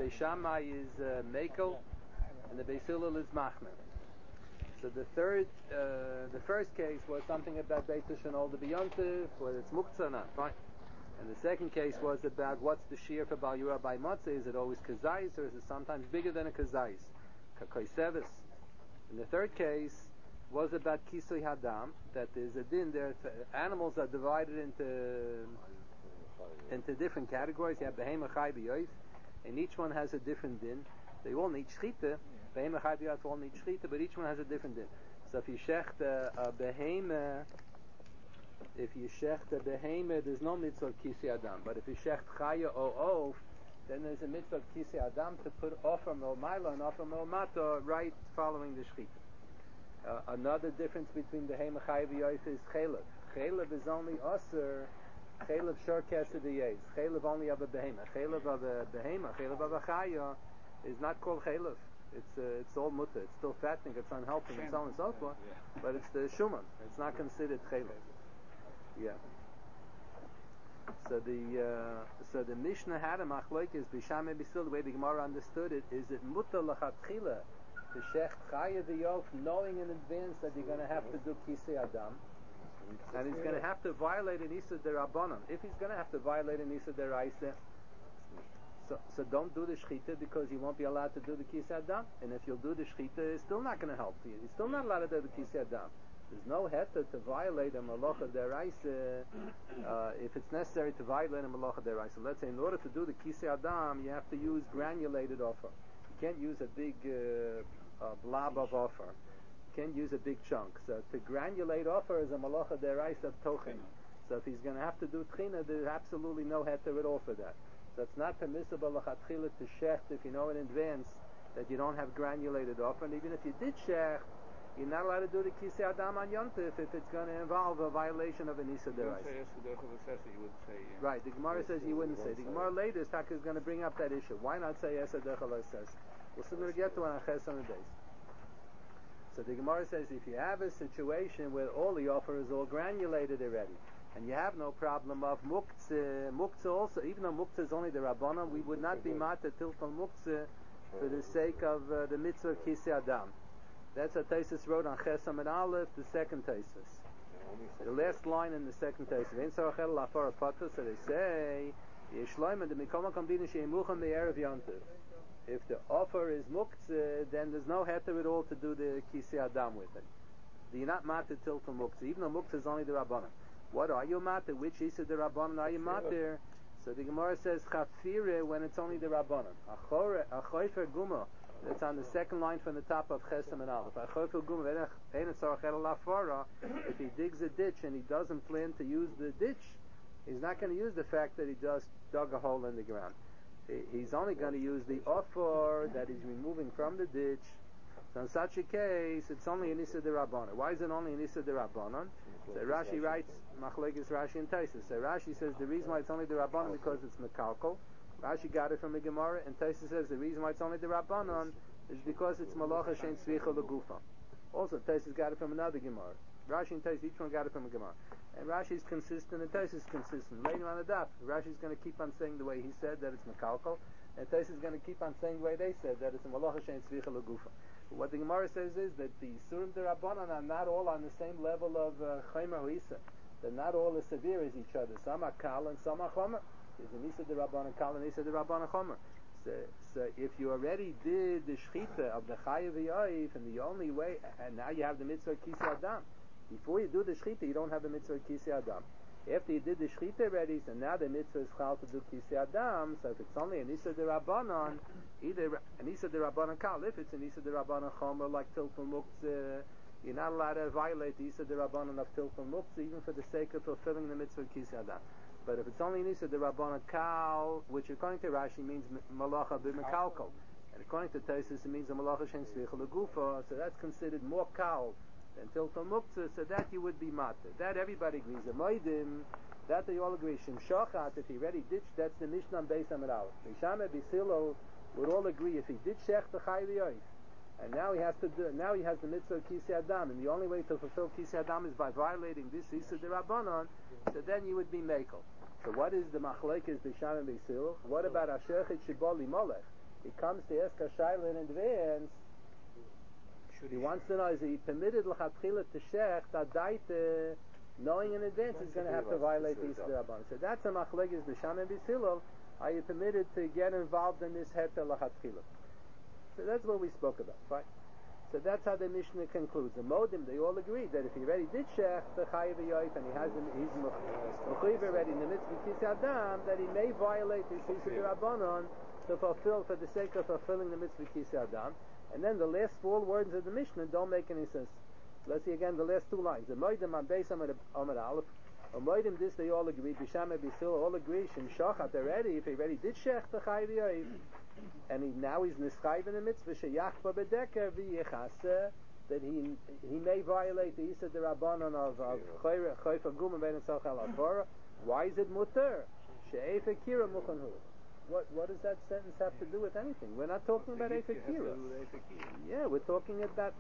Beis Shammai is Mekel, and the Beis Hillel is Machmer. So the first case was something about Beit Shanol the Beyontif, whether it's Muktzah or not, fine. And the second case was about what's the shear for Bal Yura by Matzah. Is it always Kazais, or is it sometimes bigger than a Kazais? Kakoisevis. And the third case was about Kisui Hadam, that there's a din there. Animals are divided into different categories. You have Behema Chai B'Yoif, and each one has a different din. They all need Shchita. Behema Chai B'Yoif all need Shchita, but each one has a different din. So if you shecht a Behema, there's no mitzvah of Kisui Adam. But if you shecht Chaya or Oaf, then there's a mitzvah of Kisui Adam to put Ofer Mil Maila and Ofer Mil Mata right following the Shchita. Another difference between Behema Chai B'Yoif is Chelev. Chelev is only Aser. Chelev Shor Kesed Yez. Chelev only of a Behema. Chelev of a Behema, Chelev of a Chaya is not called Chelev. It's all mutter. It's still fattening. It's unhealthy, and so on and so forth. But it's the Shuman. It's not considered Chelev. Yeah. So the Mishnah had a machlokes b'Shamai b'Sil. The way the Gemara understood it is it mutter l'chatchila to shecht chaya v'yof, knowing in advance that you're going to have to do kisei adam, and he's going to have to violate an Issa Derabanan. If he's going to have to violate an Issa Deraisa, so don't do the shchita, because you won't be allowed to do the kisei adam. And if you'll do the shchita, it's still not going to help you. You're still not allowed to do the kisei adam. There's no heta to violate a malacha deraisa if it's necessary to violate a malacha deraisa. Let's say in order to do the kisei adam, you have to use granulated offer. You can't use a big blob of offer. You can't use a big chunk. So to granulate offer is a malacha deraisa of tochen. So if he's going to have to do tchina, there's absolutely no heta at all for that. So it's not permissible lachatchila to shecht if you know in advance that you don't have granulated offer. And even if you did shecht, you're not allowed to do the kisei adam on yontif if it's going to involve a violation of an Issa Deraisa. Right, the Gemara says you wouldn't say. The Gemara later is going to bring up that issue. Why not say Esa Dechel says? We'll soon get to it on Ches on the days. So the Gemara says if you have a situation where all the offer is all granulated already, and you have no problem of muktzah also, even though muktzah is only the Rabbanan, we would not be mata tilton muktzah for the sake of the mitzvah of kisei adam. That's what Taisus wrote on Chesam and Aleph, the second Taisus. The last line in the second Taisus. So they say, if the offer is muktzah, then there's no heter at all to do the kisei adam with it. You're not matter till for muktzah, even though muktzah is only the rabbanon. What are you matter? Which is the rabbanon are you matter? So the Gemara says chafire when it's only the rabbanon. Achoifer guma. That's on the second line from the top of Chesam and Aleph. If he digs a ditch and he doesn't plan to use the ditch, he's not going to use the fact that he just dug a hole in the ground. He's only going to use the offer that he's removing from the ditch. So in such a case, it's only an Issa Derabanan. Why is it only an Issa Derabanan? So Rashi writes, Machlekes Rashi and Taisus. So Rashi says the reason why it's only the Rabbanan because it's Mekalkal. Rashi got it from the Gemara, and Taisus says the reason why it's only the Rabbanon is because it's Malacha Shein Tzvicha L'Gufa. Also, Taisus got it from another Gemara. Rashi and Taisus, each one got it from a Gemara. And Rashi is consistent, and Taisus is consistent. Later on the daf, Rashi is going to keep on saying the way he said, that it's Mekalkal, and Taisus is going to keep on saying the way they said, that it's Malacha Shein Tzvicha L'Gufa. But what the Gemara says is that the Surim de Rabbanon are not all on the same level of Chaymer Huisa. They're not all as severe as each other. Some are Kal and some are Chomer. There's an Issa de Rabbanan Kal and Issa de Rabbanan Chomer. So if you already did the Shchita of the Chayav V'Yoif, and the only way, and now you have the Mitzvah Kisei Adam. Before you do the Shchita, you don't have the Mitzvah Kisei Adam. After you did the Shchita already, so now the Mitzvah is Chal to do Kisei Adam. So if it's only an Issa de Rabbanan, either an Issa de Rabbanan Kal, if it's an Issa de Rabbanan Chomer like Tilton Muktzah, you're not allowed to violate the Issa de Rabbanan of Tilton Muktzah, even for the sake of fulfilling the Mitzvah Kisei Adam. But if it's only an Issa de Rabbanan Kal, which according to Rashi means Malacha b'Mekalkal, and according to Taisus it means a Malacha Shein Tzvicha L'Gufa, so that's considered more Kal than Tilton Muktzah, so that you would be matter. That everybody agrees. The Moedim, that they all agree. Shem Shochat, if he already ditched, that's the Mishnah on Beis Amid Bishame Bisilo would all agree if he did Shech the Chai V'Yoif, and now he has to do. Now he has the mitzvah of Kisei Adam, and the only way to fulfill Kisei Adam is by violating this Issa de Rabbanon. So then you would be Mekel. So what is the Machlekes Bisham and Beisil? What about Asher Chit Shiboli Molech? he comes to ask a shayla in advance, he wants to know, is he permitted l'chatchila to shech that daite, knowing in advance he's going to have to violate the Yisra Rabban. So that's a machlekes b'sham and b'silov. Are you permitted to get involved in this heter l'chatchila? So that's what we spoke about, fine. So that's how the Mishnah concludes. The Modim, they all agree that if he already did shech the chayiv yoif and he's mechuyev already in the mitzvah kisei adam, that he may violate the Yisra Rabbanon to fulfill, for the sake of fulfilling the mitzvah kisei adam. And then the last four words of the Mishnah don't make any sense. Let's see again the last two lines. The Moedim on Beis Amud Aleph. The Moedim, this they all agree. Bisham and Bisil all agree. Shem Shachat already. If he already did Shech the Chayiv Yoiv, and now he's Nischayv in the mitzvah Sheyachba Bedeker V'Yechase, that he may violate the Yisad Rabbanon of Chayf Agum and Ben Tzach Al Avora. Why is it mutter? She'ef Akira Muchanhu. What does that sentence have to do with anything? We're not talking about Eifekira. Yeah, we're talking about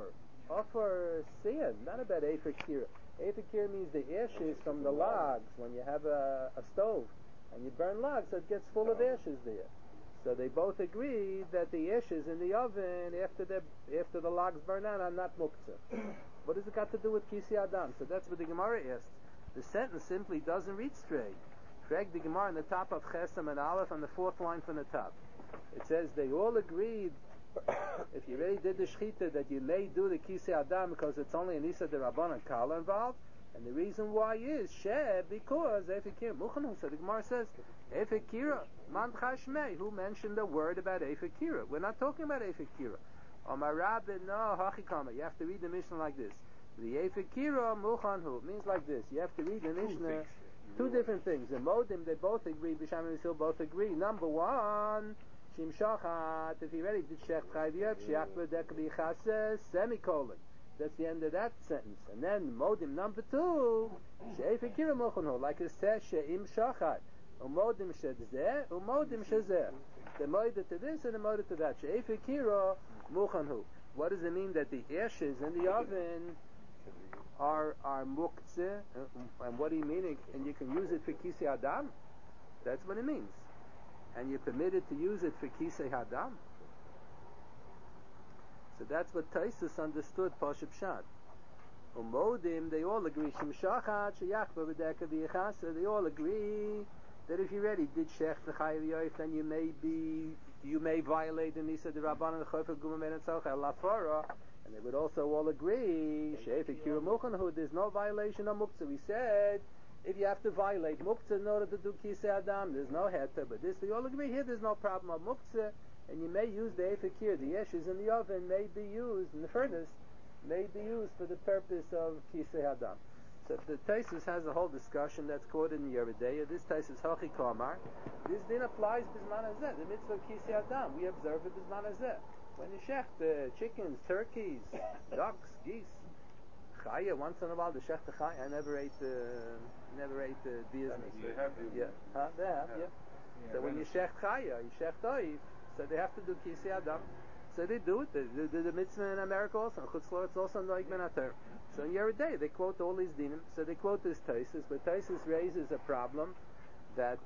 Offer Siyad, not about Eifekira. Eifekira means the ashes from the logs when you have a stove and you burn logs, so it gets full of ashes there. So they both agree that the ashes in the oven after the logs burn out are not muktzah. What does it got to do with Kisei Adam? So that's what the Gemara asked. The sentence simply doesn't read straight. Frag the Gemara on the top of Chesam and Aleph on the fourth line from the top. It says they all agreed if you really did the shechita that you may do the Kisei Adam because it's only an Isa de Rabbanan Kala involved, and the reason why is because Eifekira Muchanu. So the Gemara says Eifekira Man Chashmei, who mentioned a word about Eifekira. We're not talking about Eifekira. Omar Rabbi no Hachikama. You have to read the Mishnah like this. The Eifekira Muchanhu means like this. You have to read the Mishnah. Two different things. The Modim, they both agree. Bisham and Yisrael both agree. Number one, Shim Shachat. If he already did Shech Chayviyat, Sheach B'Dek B'Yichases, semicolon. That's the end of that sentence. And then Modim number two, She'ef Akira Mochonho, like it says She'im Shachat. Umodim Shedzeh, Umodim Shezeh. The Modim to this and the Modim to that. She'ef Akira Mochonho. What does it mean that the ashes in the oven are muktzeh, and what do you mean? And you can use it for kisei adam. That's what it means. And you're permitted to use it for kisei adam. So that's what Taisus understood. Pashup Pshat. Umodim, they all agree. Shem Shachat Sheyachba B'Deka V'Yichase. They all agree that if you already did Shech the Chayiv Yoif, then you may violate the Nisa de Rabbanan Chayf Agum Ben Tzach El Lafara. And they would also all agree, there's no violation of muktzah. We said, if you have to violate muktzah in order to do kisei adam, there's no heter. But this, they all agree here, there's no problem of muktzah, and you may use the efekir, the ashes in the oven may be used, in the furnace, may be used for the purpose of kisei adam. So the Taisus has a whole discussion that's quoted in Yoreh De'ah. This Taisus Hachi Kamar. This din applies Bisman Hazeh, the mitzvah of kisei adam. We observe it Bisman Hazeh. When you shech the chickens, turkeys, ducks, geese, chaya, once in a while the shech the chaya. I never ate business. They have yeah. They have, yeah. So when you shech chaya, you shech doif, so they have to do kisei adam. So they do it. They do the mitzvah in America also. In Chutzlor it's also noig ben ater. So in Yoreh De'ah they quote all these dinim. So they quote this Taisus, but Taisus raises a problem that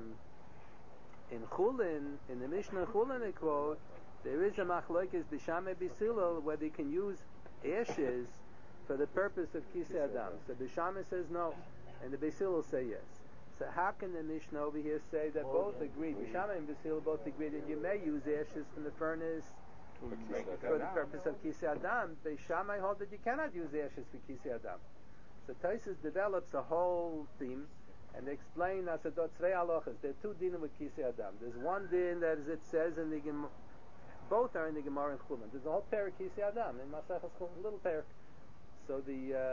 in Chulin, in the Mishnah Chulin they quote, there is a machlokes b'shamei b'silol whether you can use ashes for the purpose of kisei adam. So b'shamei says no, and the b'silol say yes. So how can the Mishnah over here say that both agree? B'shamei and b'silol both agree that you may use ashes from the furnace for the purpose of kisei adam. B'shamei hold that you cannot use ashes for kisei adam. So Taisus develops a whole theme. And they explain as a tzvei halachas. There are two dinim with kisei adam. There's one din that as it says in the Gemara. Both are in the Gemara in Chulin. There's a whole parak Kisei Adam in Masechas Chulin, little parak. So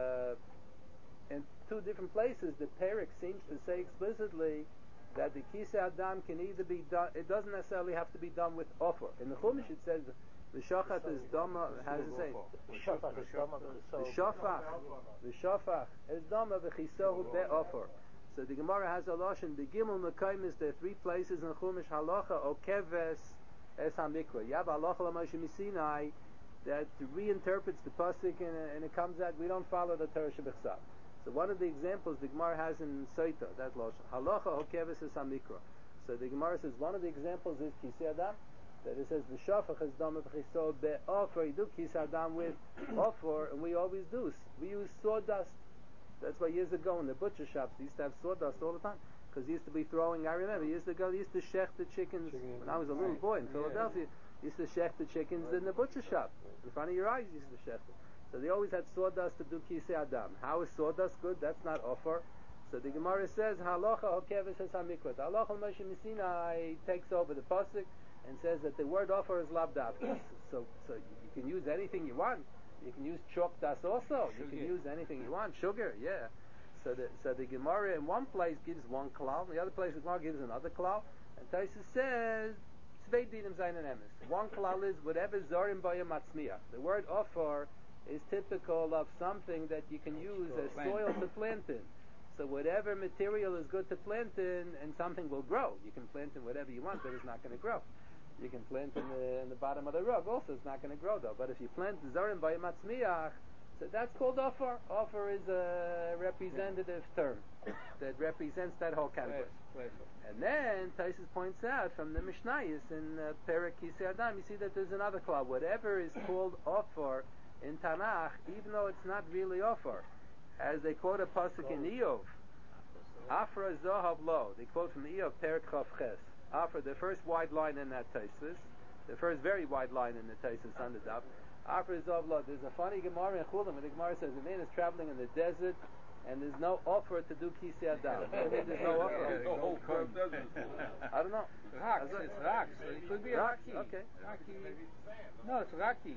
in two different places, the parak seems to say explicitly that the Kisei Adam can either be done. It doesn't necessarily have to be done with offer. In the Chumash it says the shachat is dama. How does it say? The shafach is dama v'chisohu be'offer. So the Gemara has a lashon. The Gimel Mekayim is there are three places in Chumash halacha or keves. Es HaMikra. You have Halacha L'Moshe Misinai that reinterprets the pasuk and it comes out we don't follow the Torah Shebechsav. So one of the examples the Gemara has in Soita, that Lashon. Halacha Hokeves Es HaMikra. So the Gemara says one of the examples is Kisei Adam. that it says v'shafach es dam v'chiso be'ofer. You do kis adam with ofer, and we always do. We use sawdust. That's why years ago in the butcher shops they used to have sawdust all the time, because they used to be throwing. I remember years ago they used to shech the chickens when I was a little boy in Philadelphia. They used to shech the chickens in the butcher shop in front of your eyes. Used to shech it. So they always had sawdust to do kisei adam. How is sawdust good? That's not ofer. So the Gemara says halacha hokeves es hamikvot. Halacha Moshe Missinai takes over the pasuk and says that the word offer is lav dafka. So you can use anything you want. You can use chalk das also. You can use anything you want. Sugar, yeah. So the Gemara in one place gives one klal, in the other place the Gemara gives another klal. And Taisa says zwei dinim zayin emes. One klal is whatever zorim bayam matzmiach. The word offer is typical of something that you can use as soil to plant in. So whatever material is good to plant in, and something will grow. You can plant in whatever you want, but it's not going to grow. You can plant in the bottom of the rug, also it's not going to grow though. But if you plant zorim by matzmiach, so that's called offer. Offer is a representative term that represents that whole category. And then Taisus points out from the Mishnayos in Perek Kisei Adam, you see that there's another klal. Whatever is called offer in Tanakh, even though it's not really offer, as they quote a pasuk in Eov, Afra Zohav Lo. They quote from Eov Perek Chav Ches. Afra, the first wide line in that Taisus, the first very wide line in the Taisus on the Daf. Afra Zohav Lo. There's a funny Gemara in Chulam where the Gemara says a man is traveling in the desert and there's no offer to do Kisei Adam. I mean, there's no offer. I don't know. Rocks, it's rocks. It could be rocks, rocky. Okay. Rocky. No, it's rocky.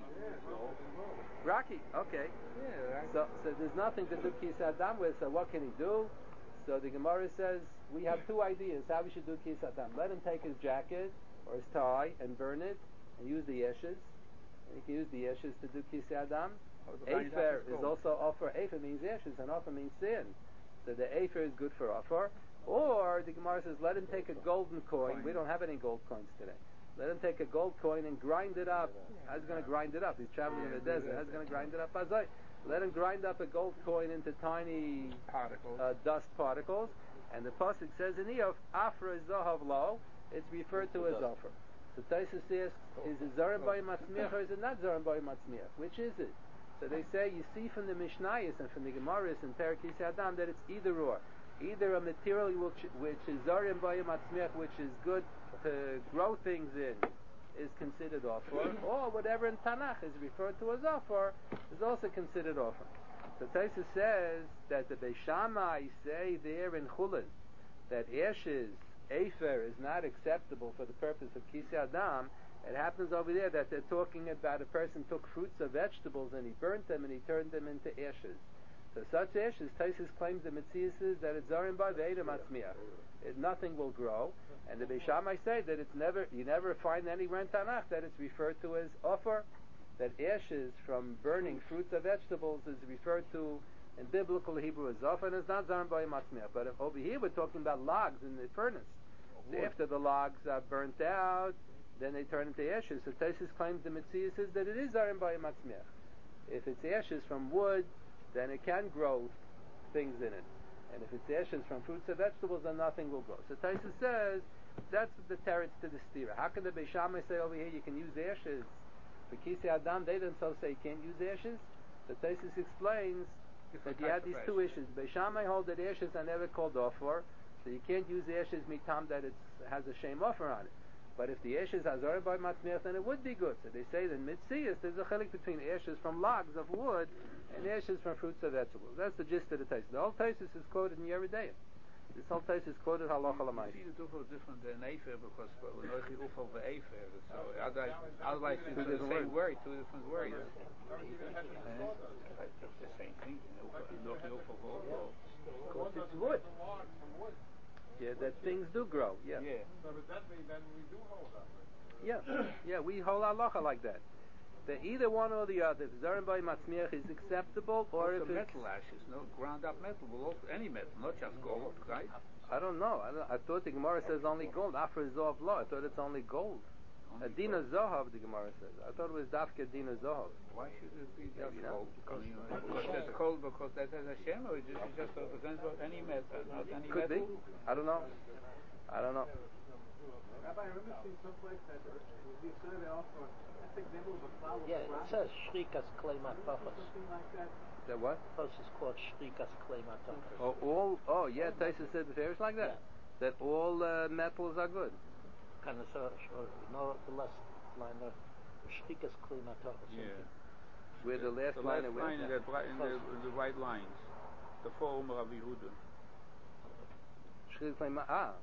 Rocky, okay. Yeah, rocky. So there's nothing to do Kisei Adam with, so what can he do? So the Gemara says, we have two ideas how we should do Kisei Adam. Let him take his jacket or his tie and burn it and use the ashes. And he can use the ashes to do Kisei Adam. Afer is also offer. Afer means ashes and offer means sin. So the Afer is good for offer. Or the Gemara says, let him take a golden coin. We don't have any gold coins today. Let him take a gold coin and grind it up. How's he going to grind it up? He's traveling in the desert. How's he going to grind it up? Let him grind up a gold coin into tiny dust particles. And the pasuk says in Eov, Afra Zohav Lo, it's referred to as offer. So Taisus says, is it Zorim Bayim Matzmiach or is it not Zorim Bayim Matzmiach? Which is it? So they say, you see from the Mishnayos and from the Gemaras and Perek Kisei Adam that it's either or. Either a material which is Zorim Bayim Matzmiach, which is good to grow things in, is considered offer, or whatever in Tanakh is referred to as offer is also considered offer. So Taisus says that the Beis Shammai say there in Chulin that ashes, Afer, is not acceptable for the purpose of Kisei Adam. It happens over there that they're talking about a person took fruits or vegetables and he burnt them and he turned them into ashes. So such ashes, Taisus claims the Metzias is that it's Zorim Ba Ve'edem Atzmiach. Nothing will grow. And the Beis Shammai say that you never find anywhere in Tanakh that it's referred to as offer, that ashes from burning fruits or vegetables is referred to in biblical Hebrew as offer, and it's not Zorim Ba Atzmiach. But over here we're talking about logs in the furnace. So after the logs are burnt out, then they turn into ashes. So Taisus claims the Metzias is that it is Zorim Ba Atzmiach. If it's ashes from wood, then it can grow things in it. And if it's ashes from fruits or vegetables, then nothing will grow. So Taisus says, that's the teretz to the stira. How can the Beis Shammai say over here you can use ashes? For Kisei Adam, they themselves say you can't use ashes. So Taisus explains that you have these two issues. Beis Shammai hold that ashes are never called offer, so you can't use ashes mitam that it has a shame offer on it. But if the ashes are Zorim Ba Matzmiach, then it would be good. So they say that in Mitzias, there's a chelik between ashes from logs of wood and ashes from fruits or vegetables. That's the gist of the Taisus. The whole Taisus is quoted in Yeridayim. This whole Taisus is quoted halacha l'mayis. You see the Tufel different than Afer because we're not the Ufel for Afer. So otherwise it's the same word, two different words. It's the same thing. Not the Ufel for Because it's wood. Yeah, that things do grow. Yeah. So but then we do hold that. Yeah, we hold halacha like that. That either one or the other, if Zorim Ba Matzmiach is acceptable, or also if it's metal ashes, no ground up metal, will also any metal, not just gold, right? I don't know. I thought the Gemara says only gold. After Zohav Lo, I thought it's only gold. Adina Zohav, the Gemara says. I thought it was Dafka Adina Zohav. Why should it be just gold? Because that's gold, because that has Hashem, or it just represents any metal, not any Could metal? be. I don't know. Rabbi, I remember seeing someplace that the survey also, I think maybe it was a flower. Yeah, it says Shrikas Kleimatachos. Something like that. That what? This is called Shrikas Kleimatachos. Yeah, Taisa said the fair is like that. Yeah. That all metals are good. Kind of no, the last line of Shrikas Kleimatachos. Yeah. Where the last line of line in the right lines. The form of Rabbi Yehuda. Yeah.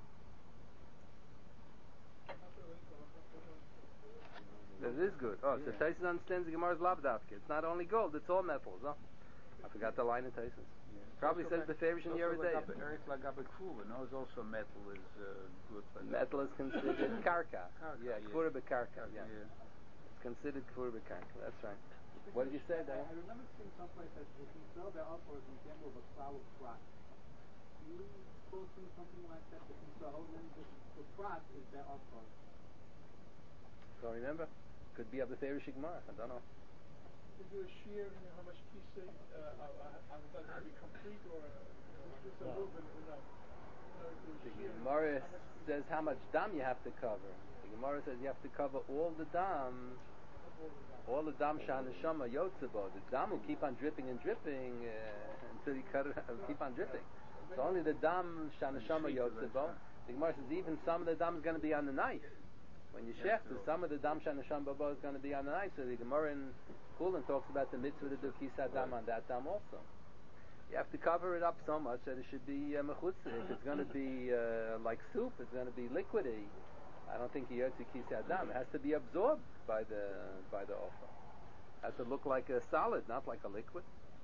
That is good. Oh, so Taisus understands the Gemara's Lavdavke. It's not only gold, it's all metals, huh? I forgot the line of Taisus. Yeah. Probably says the Farish in Yeridei. Eretz Lagabe Kfuva, no, it's also metal is good for that. Metal is considered karka. Yeah, Kfura B'karka. Yeah. It's considered Kfura B'karka. That's right. What did you say, Dan? I remember seeing someplace that if you sell the offer in the of a flower plot. You supposed to something like that you sell, and then the plot is the offer. Don't remember. Could be of the Farish Gemara. I don't know. Is there a shear in how much kisei does it be complete or just a little bit enough? The Gemara says how much dam you have to cover. The Gemara says you have to cover all the dam shaneshama yotzebo. The dam will keep on dripping and dripping until you cut it. Keep on dripping. So only the dam shaneshama yotzebo. The Gemara says even some of the dam is going to be on the knife. When you shecht, some of the dam shanesham baba is going to be on the knife. So the Gemara in Kulin talks about the mitzvah to do kisad dam on that dam also. You have to cover it up so much that it should be mechutza. If it's going to be like soup, it's going to be liquidy. I don't think you have to kisad dam. It has to be absorbed by the offer. It has to look like a solid, not like a liquid.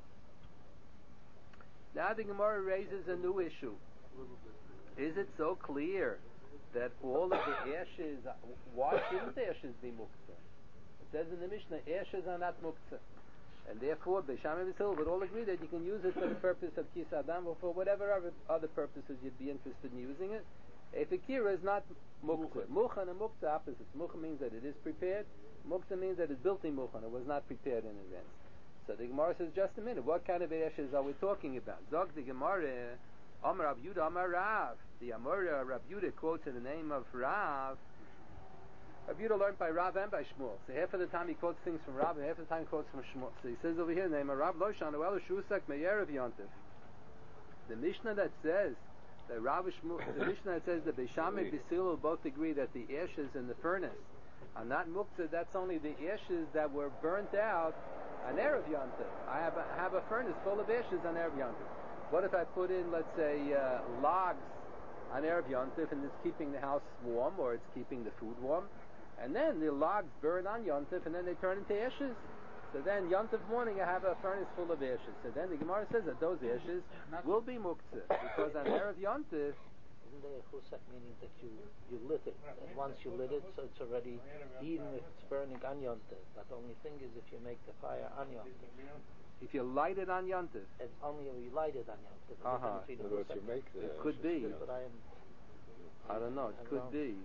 Now the Gemara raises a new issue. Is it so clear that all of the ashes, why shouldn't the ashes be muktzah? It says in the Mishnah, ashes are not muktzah. And therefore, Beisham and Basil would all agree that you can use it for the purpose of Kis Adam or for whatever other purposes you'd be interested in using it. A Fikira is not muktzah. Mukhan and muktzah opposites. Mukha means that it is prepared. Muktzah means that it's built in mukhan. It was not prepared in advance. So the Gemara says, just a minute, what kind of ashes are we talking about? Zog the Gemara, Amar Rav Yudah, Amar Rav. The Amora Rav Yudah quotes in the name of Rav. Rav Yudah learned by Rav and by Shmuel. So half of the time he quotes things from Rav, and half of the time he quotes from Shmuel. So he says over here, the name of Rav Loshanu Elu Shusak Me'erev Yontif. The Mishnah that says that Rav Shmuel, the Mishnah that says that Beisham and Basil both agree that the ashes in the furnace are not muktzah. That's only the ashes that were burnt out on Erev Yontif. I have a furnace full of ashes on Erev Yontif. What if I put in, let's say, logs on Erev Yontif and it's keeping the house warm or it's keeping the food warm? And then the logs burn on Yontif and then they turn into ashes. So then Yontif morning I have a furnace full of ashes. So then the Gemara says that those ashes will be muktzah. Because on Erev Yontif... Isn't there a chusak meaning that you lit it? And once you lit it, so it's already, even if it's burning on Yontif. But the only thing is if you make the fire on Yontif. If you light it on Yontif. It's only if you light it on Yontif. It could be. But I don't know. It could be.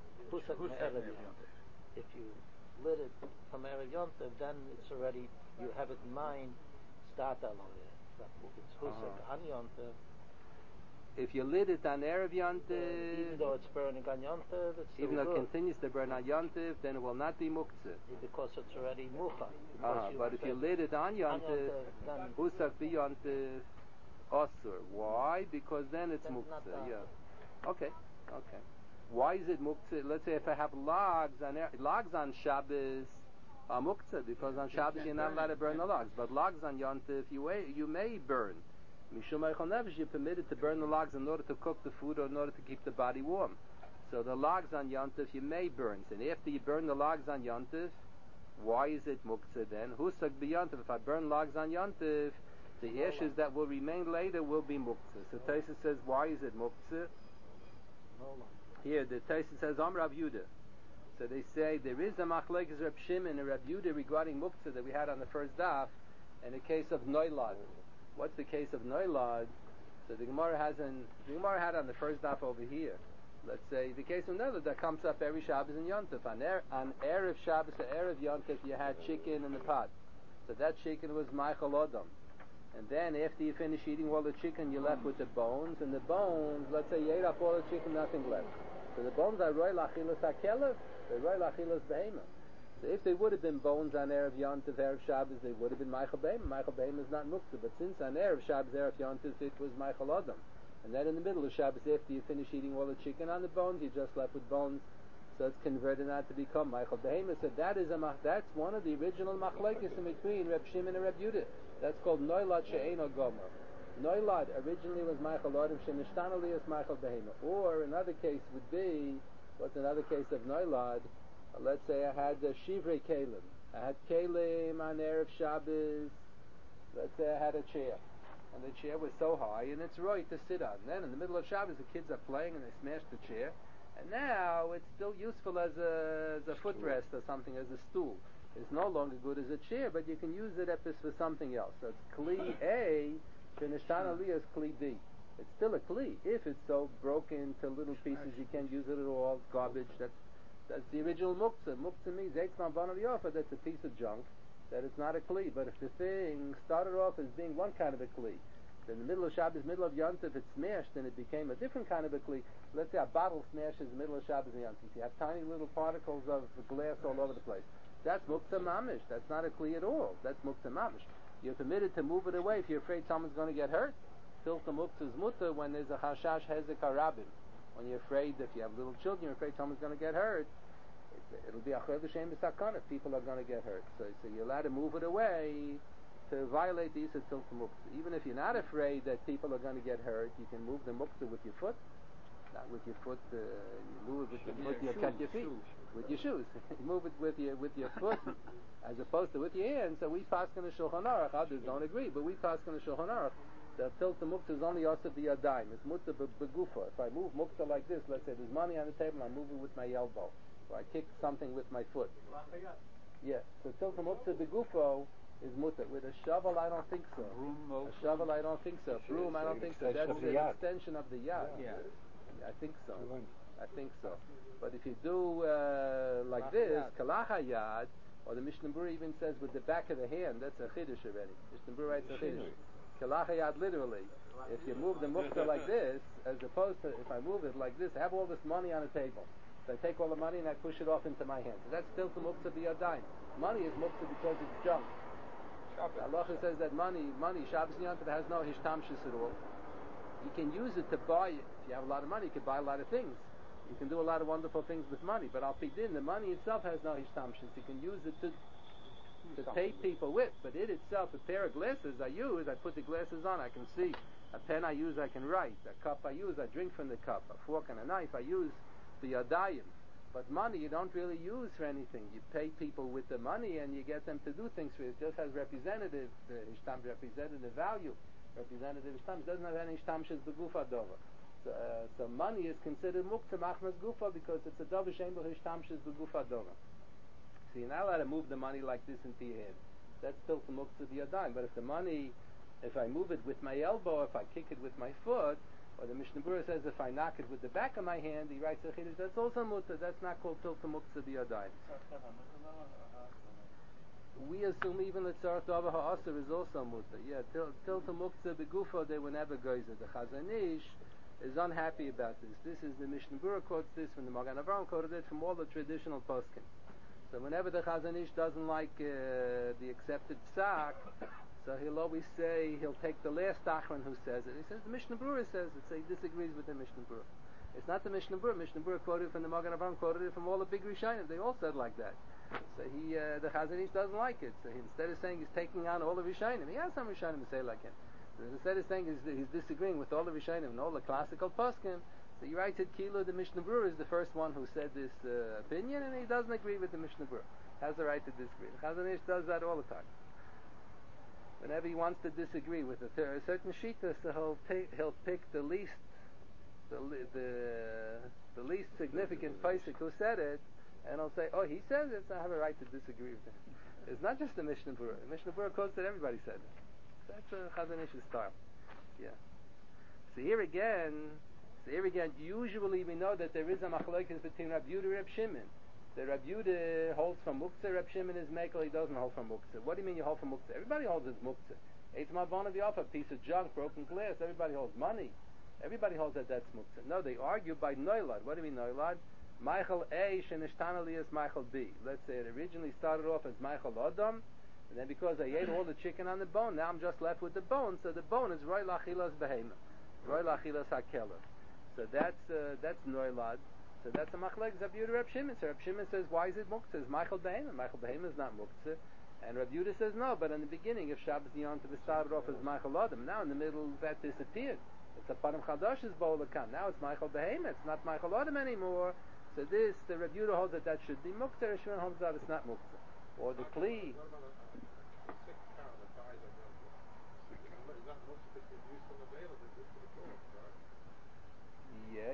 If you lit it from Erev Yontif, then it's already, you have it in mind, start aloe. But if it's chusak on Yontif, if you lit it on Erev Yontif, even though it's burning on Yontif, it's still even though good. it continues to burn on Yontif, then it will not be muktzah. Because it's already mucha. But if you lit it on Yontif, husak bi Yontif osur. Why? Because then it's muktzah. Yeah. Okay. Why is it muktzah? Let's say if I have logs on Shabbos are muktzah, because on Shabbos you're not allowed to burn the logs. But logs on Yontif you may burn. Mishum Eichel Nefesh, you're permitted to burn the logs in order to cook the food or in order to keep the body warm. So the logs on Yontif you may burn. And after you burn the logs on Yontif, why is it muktzah then? Husak b'Yontif. If I burn logs on Yontif, the ashes that will remain later will be muktzah. So Taisa says, why is it muktzah? Here the Taisa says, Rav Yudah. So they say there is a machlekes Reb Shimon and Reb Yudah regarding muktzah that we had on the first daf, in the case of noilad. What's the case of noilad? So the Gemara had on the first daf over here. Let's say the case of noilad that comes up every Shabbos and Yontif. On Erev Shabbos or Erev Yontif, you had chicken in the pot. So that chicken was Michael Odom. And then after you finish eating all the chicken, you're left with the bones. And the bones, let's say you ate up all the chicken, nothing left. So the bones are roy lachilas hakelev, they're roy lachilas behema. So if they would have been bones on Erev Yontif, Erev Shabbos, they would have been Michael Behema. Michael Behema is not Muktzah, but since on Erev Shabbos, Erev Yontif, it was Michael Adam. And then in the middle of Shabbos, after you finish eating all the chicken on the bones, you're just left with bones. So it's converted not to become Michael Behema. So that's one of the original machlokes in between Reb Shimon and Reb Yudah. That's called Noilad She'eino Gomer. Noilad originally was Michael Adam, Shenishtana is Michael Behema. Or another case would be, what's another case of Noilad? Let's say I had the Shivrei Kalim. I had Kalim on Erev Shabbos. Let's say I had a chair. And the chair was so high, and it's right to sit on. And then in the middle of Shabbos, the kids are playing, and they smash the chair. And now it's still useful as a footrest or something, as a stool. It's no longer good as a chair, but you can use it for something else. So it's Kli A, Shenishtan Aliyah is Kli B. It's still a Kli. If it's so broken to little pieces, you can't use it at all. Garbage. That's the original Muktzah. Muktzah means Eitzman Banav Yofa. That's a piece of junk. That it's not a Kli. But if the thing started off as being one kind of a Kli, in the middle of Shabbos, middle of Yontif, it smashed and it became a different kind of a Kli. Let's say a bottle smashes in the middle of Shabbos and Yontif. You have tiny little particles of glass all over the place. That's Muktzah Mamish. That's not a Kli at all. That's Muktzah Mamish. You're permitted to move it away if you're afraid someone's going to get hurt. Tilta Muktzah is Mutter when there's a Hashash Hezek Harabim. When you're afraid, if you have little children, you're afraid someone's going to get hurt. It'll be a Achel B'Shem B'Sakon if people are going to get hurt. So you're allowed to move it away to violate the Yisur Tilta Muktzah. Even if you're not afraid that people are going to get hurt, you can move the Muktzah with your foot. Not with your foot, you move it with your foot, you'll cut your feet. With your shoes. You move it with your foot as opposed to with your hands. So we pass on the Shulchan Aruch. Others don't agree, but we pass on the Shulchan Aruch. The Tilta Muktzah is only also the Yadayim. It's Mutta Begufa. If I move Muktzah like this, let's say there's money on the table, I move it with my elbow. Or I kick something with my foot. Yeah. So Tilta Muktzah Begufo is Mutta. With a shovel, I don't think so. A shovel, I don't think so. Broom, I don't think so. That's an extension of the yad. Yeah. I think so. But if you do like this, Kalacha Yad, or the Mishnah Berurah even says with the back of the hand, that's a Chiddush already. Mishnah Berurah writes a Chiddush. Kalacha Yad literally. If you move the Muktzah like this, as opposed to if I move it like this, I have all this money on the table. So I take all the money and I push it off into my hand. So that's still the Muktzah b'yadayim. Money is Muktzah because it's junk. Allah says that money, Shabbos Yontif has no hishtamshus at all. You can use it to buy it. If you have a lot of money, you can buy a lot of things. You can do a lot of wonderful things with money. But al pidin, the money itself has no hishtamshus. You can use it to pay people with. But it itself, a pair of glasses I use, I put the glasses on, I can see. A pen I use, I can write. A cup I use, I drink from the cup. A fork and a knife I use the yadayim. But money you don't really use for anything. You pay people with the money and you get them to do things for you. It just has representative value. Representative ishtam. It doesn't have any ishtamshus begufa dova. So money is considered muktzah machmas gufa because it's a dova shem ishtamshus begufa dova. So you're not allowed to move the money like this into your hand. That's still the muktzah b'yadayim. But if the money, if I move it with my elbow, if I kick it with my foot, or the Mishnah Berurah says if I knock it with the back of my hand, he writes a chiddush, that's also mutter. That's not called tilta muktzah b'yadayim. We assume even the tzarech dava ha'asr is also mutter. Yeah, tilta muktzah b'gufo they were never geyser. The Chazon Ish is unhappy about this. This is the Mishnah Berurah quotes this from the Magen Avraham, quoted it from all the traditional poskim. So whenever the Chazon Ish doesn't like the accepted psak, so he'll always say, he'll take the last Achron who says it. He says, the Mishnah Berurah says it. So he disagrees with the Mishnah Berurah. It's not the Mishnah Berurah. Mishnah Berurah quoted from the Magen Avraham, quoted it from all the big Rishonim. They all said like that. So the Chazon Ish doesn't like it. So instead of saying he's taking on all the Rishonim, he has some Rishonim who say like him. So instead of saying he's disagreeing with all the Rishonim and all the classical poskim, so he writes it, Kilo, the Mishnah Berurah is the first one who said this opinion, and he doesn't agree with the Mishnah Berurah. Has the right to disagree. The Chazon Ish does that all the time. Whenever he wants to disagree with a certain shita, so he'll pick the least significant pasuk who said it, and he'll say, oh, he says it, so I have a right to disagree with him. It's not just the Mishnah Berurah. The Mishnah Berurah quotes that everybody said it. That's a Chazon Ish's style. Yeah. So here again, usually we know that there is a machlokes between Reb Yudah and Reb Shimon. The Reb Yudah holds from Muktzah, Reb Shimon is Mekel, he doesn't hold from Muktzah. What do you mean you hold from Muktzah? Everybody holds his Muktzah. Eitz Mavon of Yafa, a piece of junk, broken glass, everybody holds money. Everybody holds that that's muktzah. No, they argue by noilad. What do we mean noilad? Michael A shenishtana is Michael B. Let's say it originally started off as Michael Adam, and then because I ate all the chicken on the bone, now I'm just left with the bone. So the bone is roy lachilas behema, roy lachilas hakelah. So that's noilad. So that's a machlek Reb Yehuda Reb Shimon. So Reb Shimon says, why is it muktzah? It's Michael behema. Michael behema is not muktzah. And Reb Yehuda says no. But in the beginning, if Shabbos Yontif started off as Michael Adam, now in the middle that disappeared. It's a Panim Chadash's Bo'olakan. Now it's Michael behema. It's not Michael Adam anymore. So this, the Reb Yehuda holds that should be muktzah. Reb Shimon holds that it's not muktzah. Or the kli. Yeah.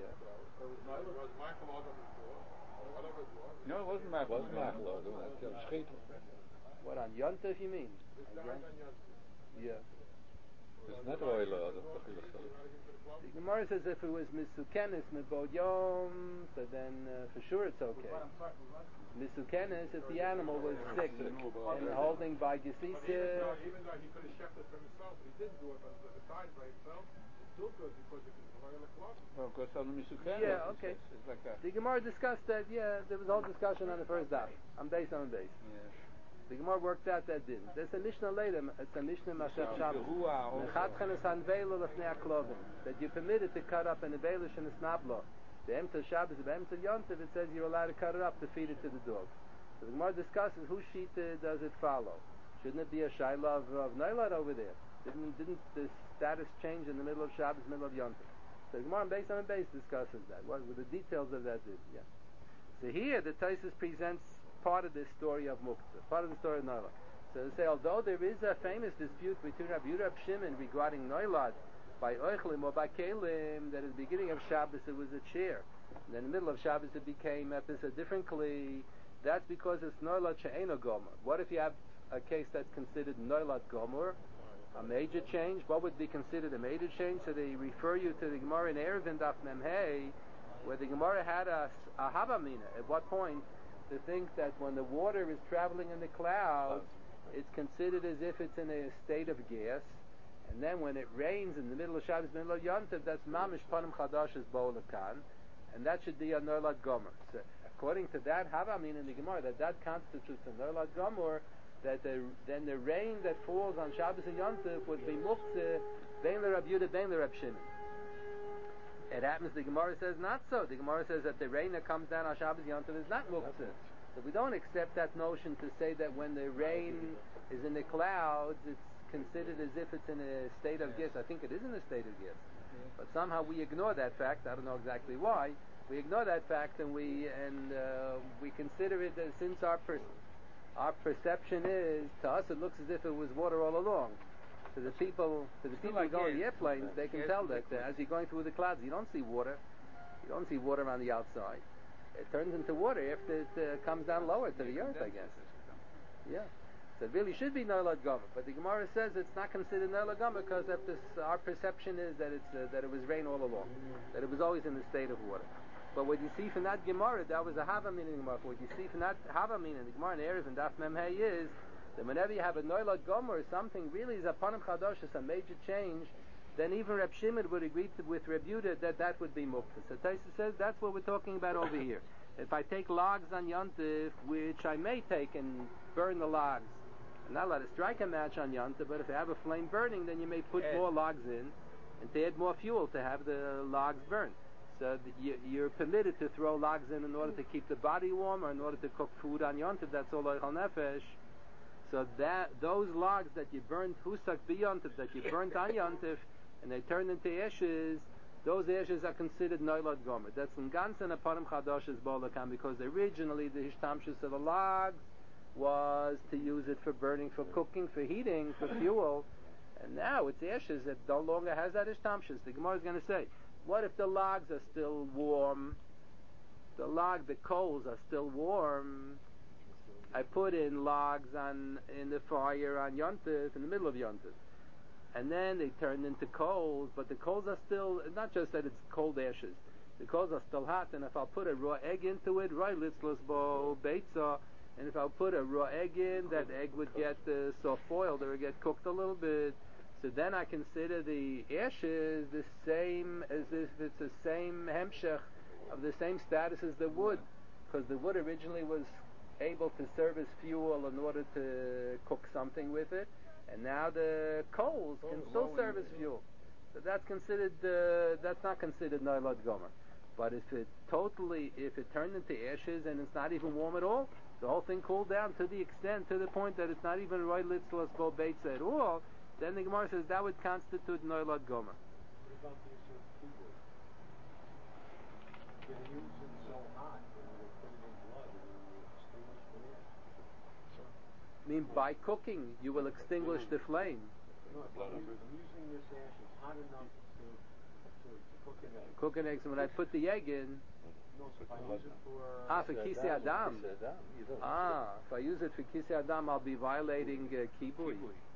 No, it wasn't Michael. It wasn't Michael. What, on Yontif you mean? Yeah. It's not oil. The Gemara says if it was misukenis mebod yom, so then for sure it's okay. Misukenis if the animal was sick and holding by gesisa. Even though he could have shepherded for himself, but he didn't do it on the side by himself. It's still good because it can provide a cloth. Well, because on the misukenis. Yeah, okay. It's like that. The Gemara discussed that. Yeah, there was a whole discussion on the first daf. I'm based on base. Yeah. The Gemara worked out that didn't. There's a Mishnah later. It's a Mishnah Masech Shabbos. That you're permitted to cut up an Avelish and a Snablo. The Emta Shabbos, the Emta Yontiv, it says you're allowed to cut it up to feed it to the dog. So the Gemara discusses whose shita does it follow. Shouldn't it be a Shaila of Nailad over there? Didn't the status change in the middle of Shabbos, middle of Yontiv? So the Gemara based on base discusses that. What the details of that is, yeah. So here the Taisus presents part of this story of Muktzah, part of the story of Noilad. So they say, although there is a famous dispute between Rabbi Yehuda Reb Shimon regarding Noilad by Oichlim or by Kelim, that at the beginning of Shabbos it was a chair, and in the middle of Shabbos it became a different kli, that's because it's Noilad she'eino gomer. What if you have a case that's considered Noilad gomer, a major change? What would be considered a major change? So they refer you to the Gemara in Eruvin Daf Mem Hey, where the Gemara had a Havamina. At what point to think that when the water is traveling in the clouds, it's considered as if it's in a state of gas, and then when it rains in the middle of Shabbos, middle of Yontif, that's Mamish Panim Chadash's Bo'olakan, and that should be a Noilad Gomer. So according to that Havamin in the Gemara, that constitutes a Noilad Gomer, that then the rain that falls on Shabbos and Yontif would be Muktzeh, Bein le Rab Yehuda, Bein le Rab Shimon. It happens the Gemara says not so. The Gemara says that the rain that comes down on Shabbos Yontif is not muktzah. So we don't accept that notion to say that when the rain is in the clouds, it's considered as if it's in a state of gas. I think it is in a state of gas. But somehow we ignore that fact. I don't know exactly why. We ignore that fact and we consider it as, since our perception is, to us it looks as if it was water all along. To the people who go on the airplanes, they can tell that as you're going through the clouds, you don't see water. You don't see water on the outside. It turns into water after it comes down lower to the earth, I guess. Yeah. So it really should be Noilad Gomer. But the Gemara says it's not considered Noilad Gomer because our perception is that that it was rain all along. That it was always in the state of water. But what you see from that Gemara, that was a Havamin in the Gemara. What you see from that Havamin in the Gemara in Erev and Daf Mem Hey is that whenever you have a Noilad Gomer or something really is a Panim Chadash, it's a major change, then even Reb Shimon would agree with Reb Yehuda that would be Muktzah. So Taisa says that's what we're talking about over here. If I take logs on Yontif, which I may take and burn the logs, I'm not allowed to strike a match on Yontif, but if I have a flame burning, then you may put more logs in and to add more fuel to have the logs burn. So you're permitted to throw logs in order to keep the body warm or in order to cook food on Yontif. That's all Eichel Nefesh. So that those logs that you burned Husak b'Yontif, that you burnt on Yontif, and they turned into ashes, those ashes are considered Noilad Gomer. That's in Gansen Panim Chadash's Bo'olakan, because originally the Hishtamshus of the logs was to use it for burning, for cooking, for heating, for fuel, and now it's ashes that no longer has that Hishtamshus. The Gemara is going to say, what if the logs are still warm? The coals are still warm. I put in logs in the fire on Yontif, in the middle of Yontif. And then they turn into coals, but the coals are still, not just that it's cold ashes, the coals are still hot, and if I'll put a raw egg into it, bo beitza, and if I'll put a raw egg in, that egg would get soft boiled, or would get cooked a little bit. So then I consider the ashes the same as if it's the same hemshech of the same status as the wood, because the wood originally was able to serve as fuel in order to cook something with it, and now the coals can still serve as fuel. So that's considered, that's not considered noilad gomer. But if it turned into ashes and it's not even warm at all, the whole thing cooled down to the point that it's not even roy litzlas bo beitza at all, then the Gemara says that would constitute noilad gomer. What about the issue of kibui? You can use it so hot when you put it in blood and you extinguish the ash. I mean, by cooking, you will extinguish the flame. No, I'm using this ash, it's hot enough to cook an egg. Cook an egg, so when I put the egg in, No, so if I use it for... for Kisei Adam. If I use it for Kisei Adam, I'll be violating kibui.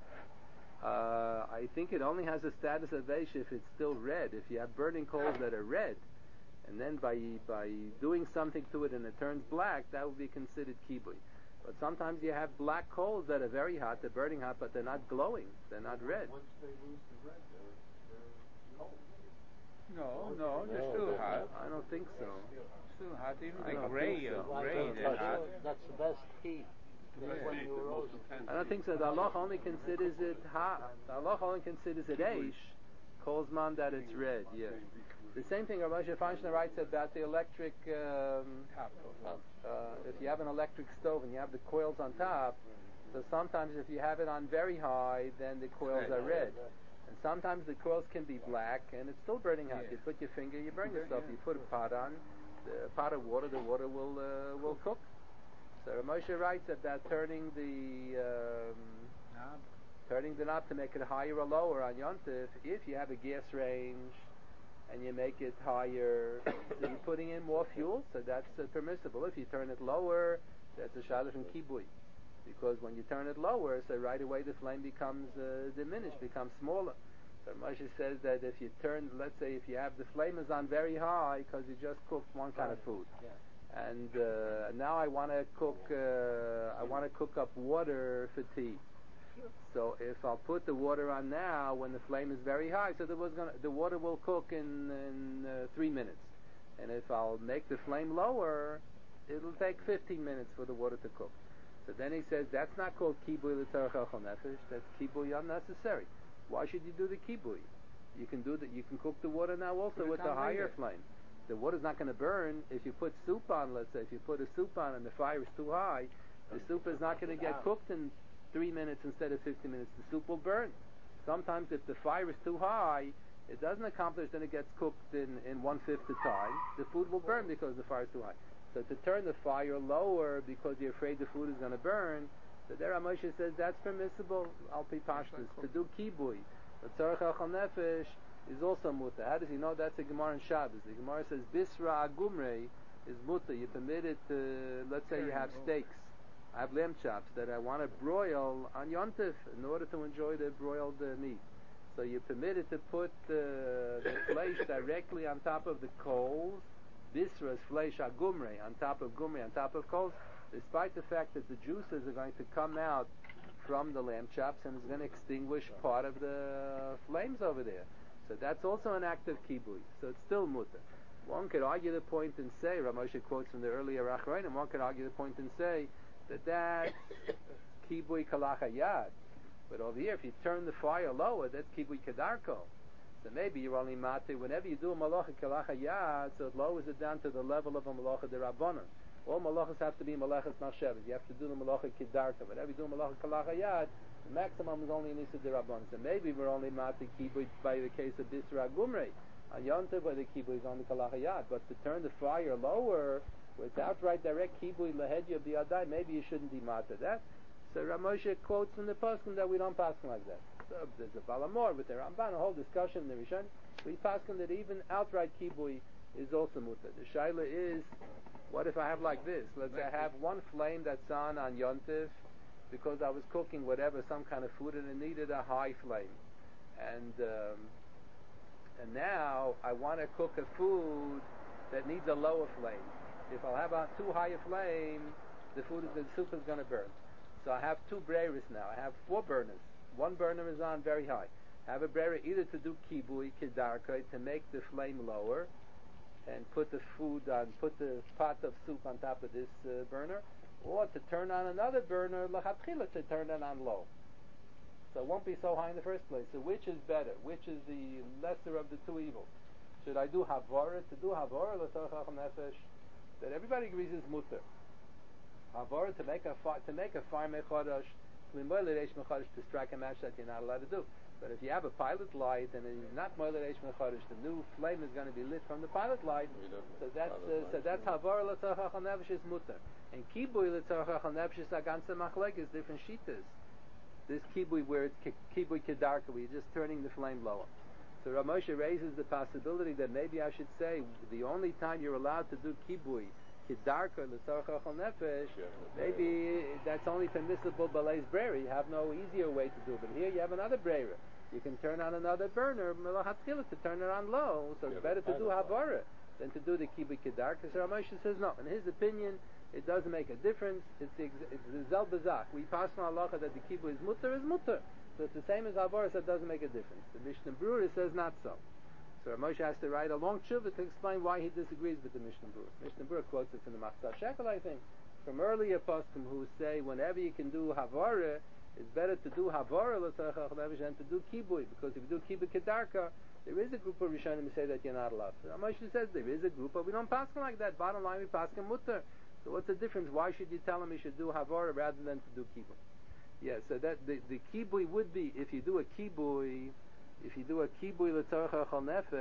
I think it only has a status of Eish if it's still red. If you have burning coals that are red, and then by doing something to it and it turns black, that would be considered kibui. But sometimes you have black coals that are very hot, they're burning hot, but they're not glowing, they're not red. Once they lose the red, they're cold. No, they're still hot. I don't think so. Still hot, even I the don't gray, think so. they're hot. That's the best heat. When you roast. I don't think so. The Allah only considers it hot. The Allah only considers it Eish, calls man that it's red, yes. The same thing Rav Moshe Feinstein writes about the electric, if you have an electric stove and you have the coils on top, so sometimes if you have it on very high, then the coils are red. And sometimes the coils can be black and it's still burning hot. You put your finger, you burn yourself. You put a pot on, the pot of water, the water will cook. So Rav Moshe writes about turning the knob to make it higher or lower on Yontif. If you have a gas range and you make it higher, so you're putting in more fuel, so that's permissible. If you turn it lower, that's a shayla from kibui, because when you turn it lower, so right away the flame becomes diminished, becomes smaller. So Moshe says that if you turn, let's say if you have the flame is on very high because you just cooked one kind of food. And now I want to cook up water for tea. So if I'll put the water on now when the flame is very high, so the water will cook in 3 minutes. And if I'll make the flame lower, it'll take 15 minutes for the water to cook. So then he says that's not called kibui l'tzarech achal nefesh. That's kibui unnecessary. Why should you do the kibui? You can do that. You can cook the water now also with the higher flame. The water's not going to burn. If you put soup on, let's say, if you put a soup on and the fire is too high, the soup is not going to get cooked in 3 minutes instead of 15 minutes. The soup will burn. Sometimes if the fire is too high, it doesn't accomplish that it gets cooked in 1/5 the time. The food will burn because the fire is too high. So to turn the fire lower because you're afraid the food is going to burn, so there Moshe says that's permissible. Al pi pashtus to do kibui. The tzarech achal nefesh is also muta. How does he know that's a Gemara in Shabbos? The Gemara says bisra agumrei is muta. You permit it to, let's say you have steaks. I have lamb chops that I want to broil on Yontif in order to enjoy the broiled meat. So you permitted to put the flesh directly on top of the coals. Bisra is flesh agumrei on top of gumrei on top of coals, despite the fact that the juices are going to come out from the lamb chops and it's going to extinguish part of the flames over there. So that's also an act of kibui. So it's still mutter. One could argue the point and say, Rav Moshe quotes from the earlier Achronim, one could argue the point and say that that's kibui kalachayad. But over here, if you turn the fire lower, that's kibui kedarko. So maybe you're only mate, whenever you do a malacha kalachayad, so it lowers it down to the level of a malacha derabbanan. All malachas have to be malachas machshavas. You have to do the malacha kedarka. Whenever you do a malacha kalachayad, the maximum is only nisa derabbanan. So maybe we're only mate kibui by the case of bisra gumrei. On Yontiv, where the kibui is only kalachayad. But to turn the fire lower, with outright direct kibui lahedya biyadai, maybe you shouldn't be mate that. So Rav Moshe quotes from the Paskin that we don't paskin like that. So there's a Balamor with the Ramban, a whole discussion in the Rishon. We paskin that even outright kibui is also mutter. The shaila is, what if I have like this? Let's say I have one flame that's on Yontif because I was cooking whatever, some kind of food, and it needed a high flame. And now I want to cook a food that needs a lower flame. If I'll have a too high a flame, the soup is going to burn. So I have two breiris now. I have 4 burners. One burner is on very high. have a brera either to do kibui kedarka to make the flame lower, and put the put the pot of soup on top of this burner, or to turn on another burner lachatchila to turn it on low. So it won't be so high in the first place. So which is better? Which is the lesser of the two evils? Should I do havara? To do havara l'torach nefesh, that everybody agrees is mutter. Havara to make a fire mechodash, to strike a match that you're not allowed to do. But if you have a pilot light and it's not moileresh mechodash, the new flame is going to be lit from the pilot light. So that's havara l'torach nefesh is mutter. And kibui l'torach nefesh is a ganze machlek is different shitas. This kibui where it's kibui kedarka, where you're just turning the flame lower. So Rav Moshe raises the possibility that maybe I should say the only time you're allowed to do kibui kedarka l'tzarech achal nefesh, maybe that's only permissible b'leis brera. You have no easier way to do it. But here you have another brera. You can turn on another burner melachatchila to turn it on low. So it's better to do havara than to do the kibui kedarka. So Rav Moshe says no. In his opinion, it doesn't make a difference. It's the zel bezach. We pass on halacha that the kibui is mutter. So it's the same as havara, so it doesn't make a difference. The Mishnah Berurah says not so. So Rav Moshe has to write a long tshuva to explain why he disagrees with the Mishnah Berurah. Mishnah Berurah quotes it from the Machzah Shekel, I think, from earlier poskim who say whenever you can do havara, it's better to do havara than to do kibui, because if you do kibui kedarka, there is a group of Rishonim who say that you're not allowed. So Rav Moshe says there is a group, but we don't pass like that. Bottom line, we pass mutter. So what's the difference? Why should you tell him he should do havara rather than to do kibui? Yeah, so that the kibui would be if you do a kibui l'tzarech achal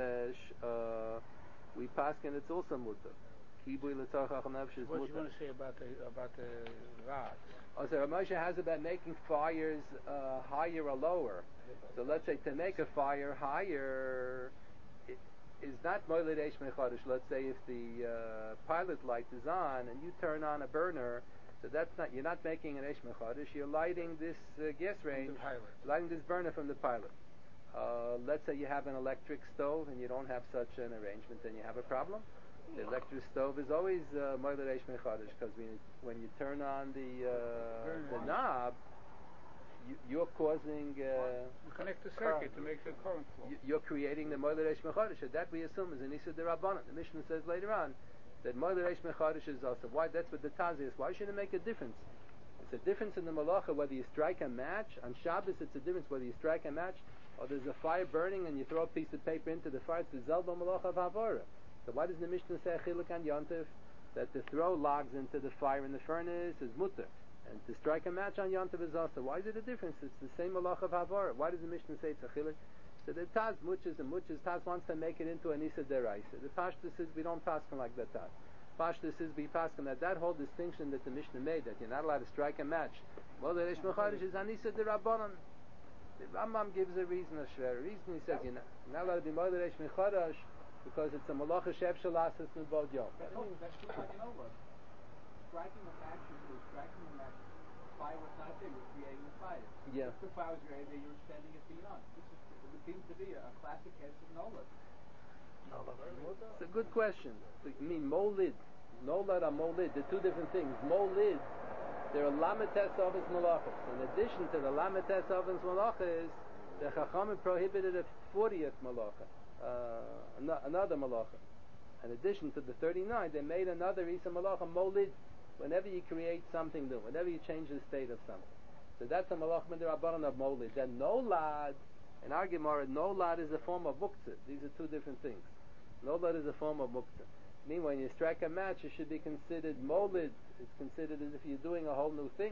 nefesh, we paskin it's also mutter. Kibui l'tzarech achal nefesh is mutter. What do you want to say about the rods? Oh, so Rav Moshe has about making fires higher or lower. So let's say to make a fire higher is not moiled eish mechodesh. Let's say if the pilot light is on and you turn on a burner. So that's not, you're not making an Eish Mechodesh, you're lighting this gas range, lighting this burner from the pilot. Let's say you have an electric stove and you don't have such an arrangement, then you have a problem. The electric stove is always Moiled Eish Mechodesh, because when you turn on the knob, you're causing... you connect the circuit to make the current flow. You're creating the Moiled Eish Mechodesh, so that we assume is an Issa D'Rabbanan. The Mishnah says later on, that Moiled Eish Mechodesh is also. Why? That's what the Taz is. Why should it make a difference? It's a difference in the malacha whether you strike a match. On Shabbos it's a difference whether you strike a match or there's a fire burning and you throw a piece of paper into the fire. It's the Zelba malacha of Havara. So why does the Mishnah say Chiluk on Yontif? That to throw logs into the fire in the furnace is mutter. And to strike a match on Yontif is also. Why is it a difference? It's the same malacha of Havara. Why does the Mishnah say it's a Chiluk? So the Taz muches and muches. Taz wants to make it into an Issa Deraisa. The Pashtus says we don't pass him like that Taz. Pashtus says we pass him that whole distinction that the Mishnah made, that you're not allowed to strike a match. Well, the Eish Mechodesh is an Issa D'Rabbanan. The Rambam gives a reason, a shver reason. He says you're not allowed to be Moiled Eish Mechodesh because it's a malacha sheb shalasas mibod yom. That's just like an over. Striking a match is striking a match. Fire was not there, you're creating a fire. Yeah. If the fire was created there, you're extending it beyond. It seems to be a classic case of Nola. It's a good question. I mean, molid. Nolad or molid, they're two different things. Molid, there are lametes ovens malachas. In addition to the lametes ovens malachas, the Chachamim prohibited a 40th malacha, another malacha. In addition to the 39, they made another Isa malacha, molid, whenever you create something new, whenever you change the state of something. So that's a malacha min d'Rabbanan of molid. Then nolad, in our Gemara, nolad is a form of muktzah. These are two different things. Nolad is a form of muktzah. Meaning when you strike a match, it should be considered molid. It's considered as if you're doing a whole new thing.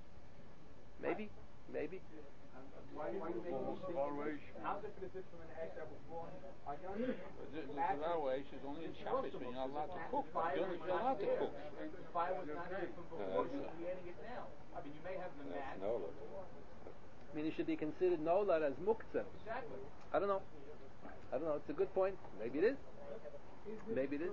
Maybe. Why do you make how different is this from an ash that was born on Yom? The Varway is only in Shabbos, but you're not allowed to cook. You're allowed to cook. The fire was not there from before, you're creating it now. I mean, you may have the match. I mean, it should be considered nolad as muktzah. Exactly. I don't know. It's a good point. Maybe it is. Maybe it is.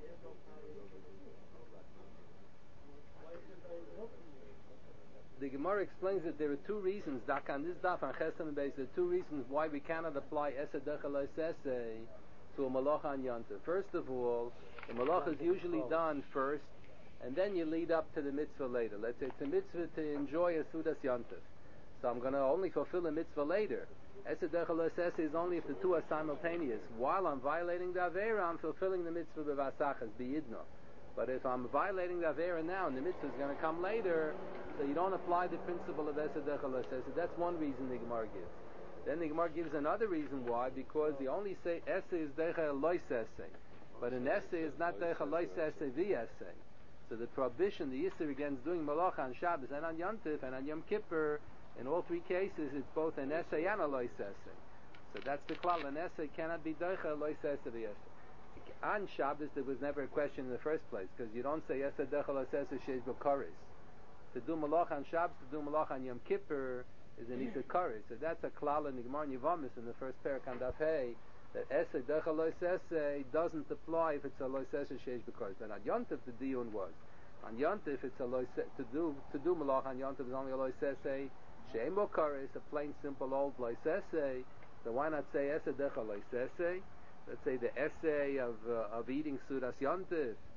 The Gemara Gemara explains that there are two reasons, Dak on this daf on Chesed base, there are two reasons why we cannot apply Esed Dechel Esesei to a Malacha on Yontif. First of all, the Malacha is usually done first, and then you lead up to the mitzvah later. Let's say it's a mitzvah to enjoy a Sudas Yontif. So I'm going to only fulfill a mitzvah later. Esed Dechel Esesei is only if the two are simultaneous. While I'm violating the Avera, I'm fulfilling the mitzvah B'vasachas, B'yidno. But if I'm violating the Avera now and the mitzvah is going to come later, so you don't apply the principle of Esed Dechel Esesei. That's one reason the Gemara gives. Then the Gemara gives another reason why, because they only say Esei is Dechel Lois Esei. But an Esei is not Dechel Lois Esei V'Esei. So the prohibition, the Yisur against doing Malacha on Shabbos and on Yontif and on Yom Kippur, in all three cases it's both an Esei and a Lois Esei. So that's the klal. An Esei cannot be Dechel Lois Esei V'Esei. On Shabbos there was never a question in the first place, because you don't say Esed Dechel Esesei Sheish B'Koris. To do Malach on Shabbos, to do Malach on Yom Kippur is an Isur Koris. So that's a klal in the Gemara Yevamis in the first parak on Daf Hey, that Esed Dechel Esesei doesn't apply if it's a Lo Esesei Sheish B'Koris. But on Yontif the diyun was. On Yontif it's a Lo to do Malach on Yontif is only a Lo Esesei Shein B'Koris, a plain simple old Lo Esesei. So why not say Esed Dechel Esesei? Let's say the essay of eating Sudas Yontif,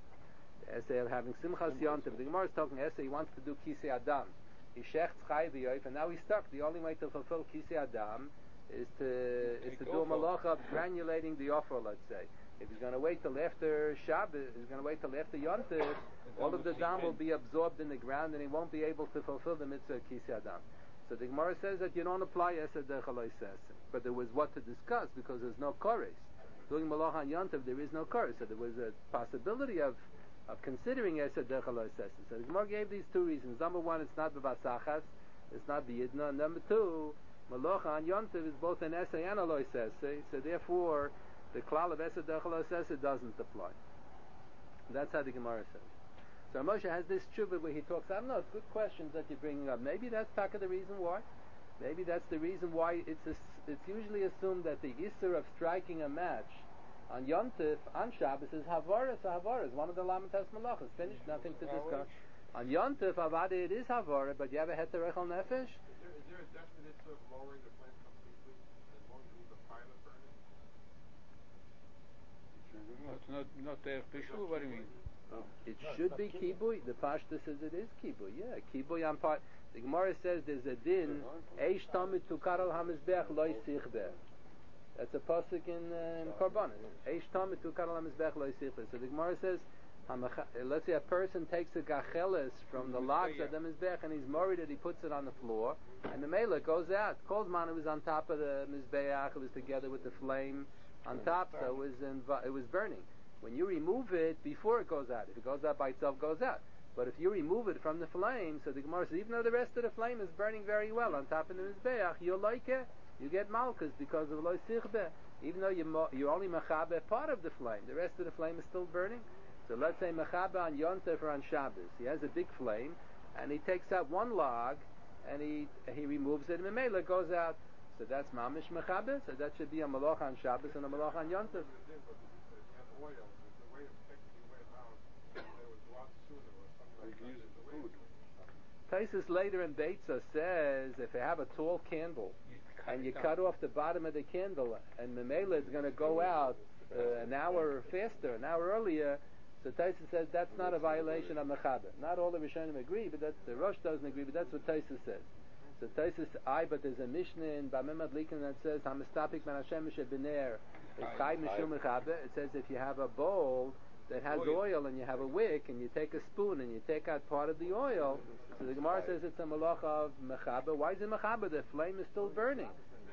the essay of having Simchas Yontif. The Gemara is talking essay, he wants to do Kisei Adam. He shechts Chai V'Yoif, and now he's stuck. The only way to fulfill Kisei Adam is to do a malacha of granulating the offer, let's say. If he's going to wait till after Shabbos, he's going to wait till after Yontif, all of the dam will be absorbed in the ground and he won't be able to fulfill the mitzvah of Kisei Adam. So the Gemara says that you don't apply Esed Dechel Esesei. But there was what to discuss because there's no Koris. Doing Malach on Yontif, there is no Koris. So there was a possibility of considering Esed Dechel Esesei. So the Gemara gave these two reasons. Number one, it's not B'vasachas, it's not B'yidna. And number two, Malach on Yontif is both an Esei and a Lo Esesei. So therefore, the klal of Esed Dechel Esesei doesn't apply. That's how the Gemara says. So Moshe has this tshuva where he talks, I don't know, it's good questions that you're bringing up. Maybe that's part of the reason why. Maybe that's the reason why it's usually assumed that the Isser of striking a match on Yontif, on Shabbos, is Havaras. Havaras, one of the Lamentas Malachas. Finished, nothing to discuss. On Yontif, Avada, it is Havara, but you have a Heter Echel Nefesh? Is there a definite of lowering the flame completely as long as the pilot burning? It's not official. What do you mean? It should be Kibui. The Pashta says it is Kibui. Yeah, Kibui on part. The Gemara says there's a din, Eish Tamid Tukar al HaMizbech Lo Yisichbeh. That's a pasuk in Korbanos. Eish Tamid Tukar al HaMizbech Lo Yisichbeh. So the Gemara says, let's say a person takes a gacheles from the logs of the Mizbech and he's worried that he puts it on the floor, and the Mela goes out. Kolzman, it was on top of the Mizbeach, it was together with the flame on top, so it was burning. When you remove it before it goes out, if it goes out by itself, it goes out. But if you remove it from the flame, so the Gemara says, even though the rest of the flame is burning very well on top of the Mizbeach, you'll like it, you get malchus because of Lo Sichbeh. Even though you're only mechabe part of the flame, the rest of the flame is still burning. So let's say mechabe on Yontif or on Shabbos, he has a big flame, and he takes out one log, and he removes it, and the Mela goes out. So that's mamish mechabe, so that should be a malach on Shabbos and a malach on Yontif. Oil, there's a way of taking the oil out that was a lot sooner or something like that. Taisus later in Beitza says if you have a tall candle and you cut off the bottom of the candle and the Mela is going to go out an hour faster, an hour earlier, so Taisus says that's not a violation of Mechaber. Not all the Rishonim agree, but the Rosh doesn't agree, but that's what Taisus says. So Taisus, but there's a Mishnah in Bamem Adlikin that says Hamistapik Man Hashem B'ner. It says if you have a bowl that has oil and you have a wick and you take a spoon and you take out part of the oil, so the Gemara says it's a malach of mechaber. Why is it mechaber? The flame is still burning.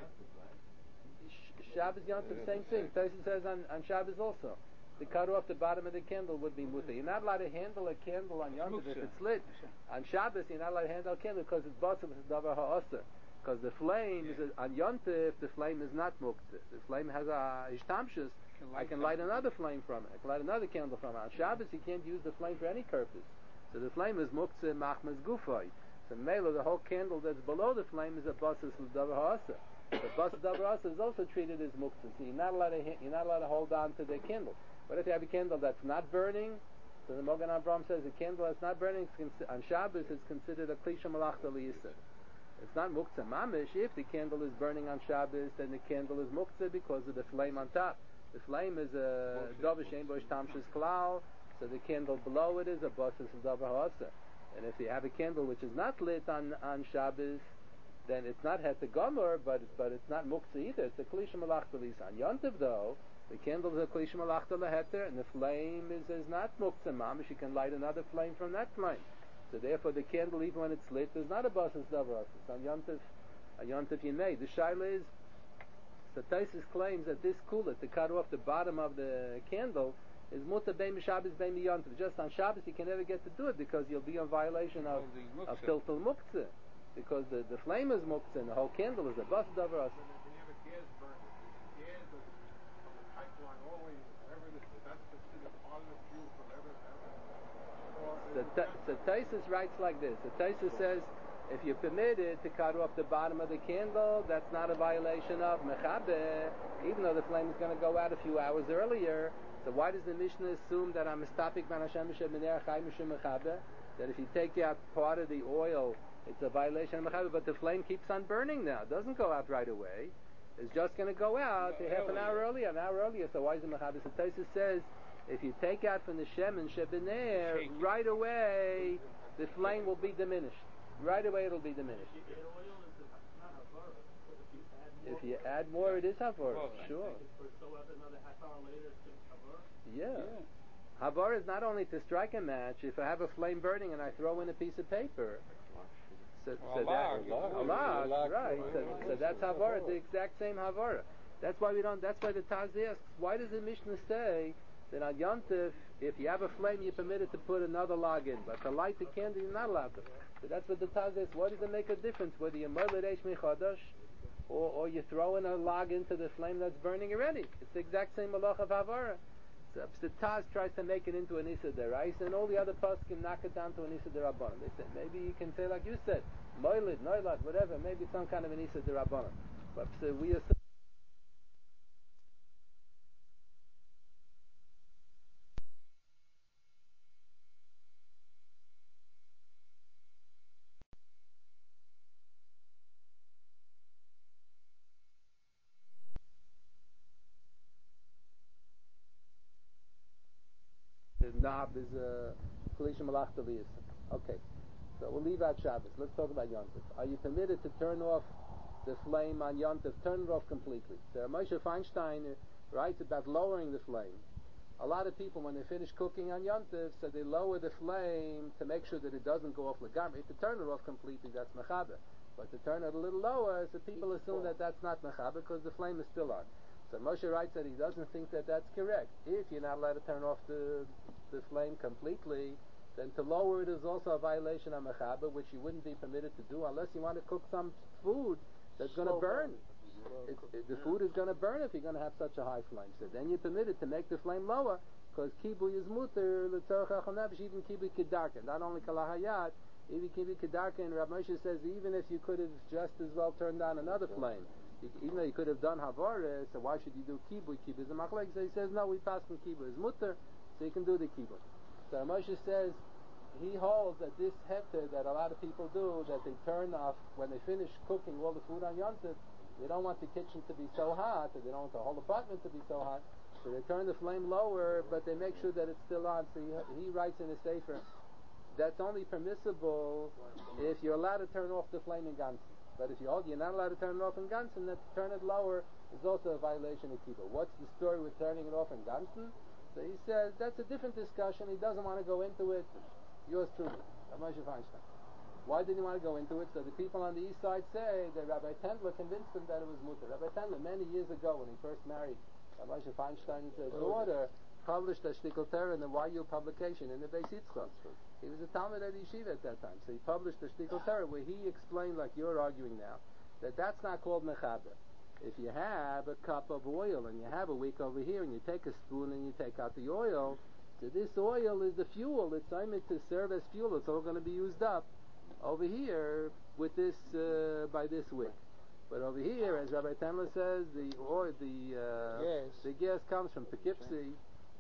Shabbos Yontif, the same thing. Taisus says on Shabbos also. To cut off the bottom of the candle would be mutter. You're not allowed to handle a candle on Yontif if it's lit. On Shabbos you're not allowed to handle a candle because it's basar, it's davar ha'asar. Because the flame is on Yontif, the flame is not muktzah. The flame has a ishtamshus. I can light another flame from it. I can light another candle from it. On Shabbos you can't use the flame for any purpose. So the flame is muktzah machmas gufay. So mela, the whole candle that's below the flame is a basar davar ha'asar. The basar davar ha'asar is also treated as muktzah. So you're not allowed to hold on to the candle. But if you have a candle that's not burning, So the Mogan Avram says the candle that's not burning on Shabbos is considered a klisha malachta liyisa. It's not muktzah mamish. If the candle is burning on Shabbos, then the candle is muktzah because of the flame on top. The flame is a dovish ein boish tamshis klal, so the candle below it is a basis of davar ha'asa. And if you have a candle which is not lit on Shabbos, then it's not het gomer, but it's not muktzah either. It's a klisha malachta liyisa. On Yontiv though, the candle is a klisha malachta leheter, and the flame is not muktzah mamish. You can light another flame from that flame. So therefore, the candle, even when it's lit, is not a basis davar. It's on Yontif Yinei. The shaila is, so Taisus claims that this kula, to cut off the bottom of the candle, is muta beim Shabbos beim Yontif. Just on Shabbos, you can never get to do it because you'll be in violation of tiltul muktzah, because the flame is muktzah and the whole candle is a basis davar. So Taisus writes like this. So Taisus says, if you're permitted to cut off the bottom of the candle, that's not a violation of mechaber, even though the flame is going to go out a few hours earlier. So why does the Mishnah assume that I'm mistapik man Hashem b'ner chai mishum mechaber? That if you take out part of the oil, it's a violation of mechaber, but the flame keeps on burning now. It doesn't go out right away. It's just going to go out half an hour earlier. So why is it mechaber? So Taisus says, if you take out from the shemen shebener, right away the flame will be diminished. Right away it'll be diminished. If you add more, it is havor. Sure. Yeah. Havor is not only to strike a match. If I have a flame burning and I throw in a piece of paper, so that's havor. The exact same havor. That's why That's why the Taz asks, why does the Mishnah say that on Yontif, if you have a flame, you're permitted to put another log in, but to light the candle, you're not allowed to. So that's what the Taz says. Why does it make a difference whether you're Moiled Eish Michadash or you throw in a log into the flame that's burning already? It's the exact same malach of Havara. So the Taz tries to make it into an Issa Derais, and all the other poskim knock it down to an Issa Derabbanan. They say, maybe you can say like you said, Moiled, Noilad, whatever, maybe it's some kind of an Issa Derabbanan. But so we assume knob is a Kalisha Malachta Liyasa. Okay, so we'll leave out Shabbos. Let's talk about Yontif. Are you permitted to turn off the flame on Yontif? Turn it off completely. So Moshe Feinstein writes about lowering the flame. A lot of people, when they finish cooking on Yontif, so they lower the flame to make sure that it doesn't go off legamri. To turn it off completely, that's mechaber. But to turn it a little lower, so people assume that that's not mechaber because the flame is still on. So Moshe writes that he doesn't think that that's correct. If you're not allowed to turn off the flame completely, then to lower it is also a violation of mechaber, which you wouldn't be permitted to do unless you want to cook some food that's going to burn. The food is going to burn if you're going to have such a high flame. So then you're permitted to make the flame lower, because kibui is muter, l'tzorach ha'chonavish, even kibui kedarka. Not only kalahayat, even kibui kedarka, and Rav Moshe says even if you could have just as well turned on another flame, even though you could have done havara, so why should you do kibui? Kibui is a machlek. So he says, no, we pass from kibui is mutter, so you can do the kibui. So Moshe says, he holds that this heter that a lot of people do, that they turn off, when they finish cooking all the food on Yontif, they don't want the kitchen to be so hot, or they don't want the whole apartment to be so hot, so they turn the flame lower, but they make sure that it's still on. So he writes in a sefer, that's only permissible if you're allowed to turn off the flame in Gansen. But if you're not allowed to turn it off in Gansen, then to turn it lower is also a violation of kibbutz. What's the story with turning it off in Gansen? So he says that's a different discussion. He doesn't want to go into it. Yours truly, Moshe Feinstein. Why didn't he want to go into it? So the people on the east side say that Rabbi Tendler convinced him that it was mutter. Rabbi Tendler, many years ago, when he first married Moshe Feinstein's daughter, published a Shtickle Torah in the YU publication in the Beis Yitzchak. He was a Talmud at Yeshiva at that time, so he published a Shtickle Torah where he explained, like you're arguing now, that that's not called mechaber. If you have a cup of oil and you have a wick over here and you take a spoon and you take out the oil, so this oil is the fuel. It's aimed to serve as fuel. It's all going to be used up over here with this by this wick. But over here, as Rabbi Tendler says, the gas comes from Poughkeepsie.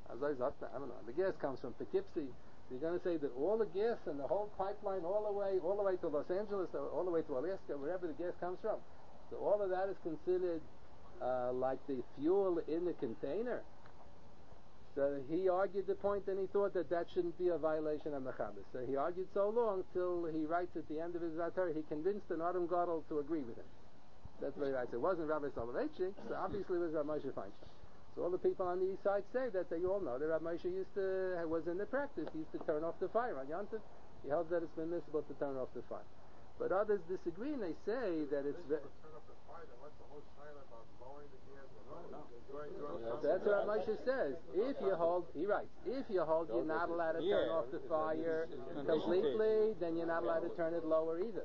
I don't know. The gas comes from Poughkeepsie. You're going to say that all the gas and the whole pipeline, all the way to Los Angeles, all the way to Alaska, wherever the gas comes from, so all of that is considered like the fuel in the container. So he argued the point, and he thought that shouldn't be a violation of Mechaber. So he argued so long till he writes at the end of his Zatar, he convinced an Adam Gadol to agree with him. That's what he writes. It wasn't Rabbi Soloveitchik, so obviously it was Rabbi Moshe Feinstein. So all the people on the east side say that they all know that Rabbi Moshe was in the practice. He used to turn off the fire on Yontif. He held that it's permissible to turn off the fire. But others disagree, and they say that it's... Turn off the fire, then what's the whole shayla about lowering the gas? That's what Moshe says. If you hold, he writes, if you hold you're not allowed to turn off the fire completely, then you're not allowed to turn it lower either.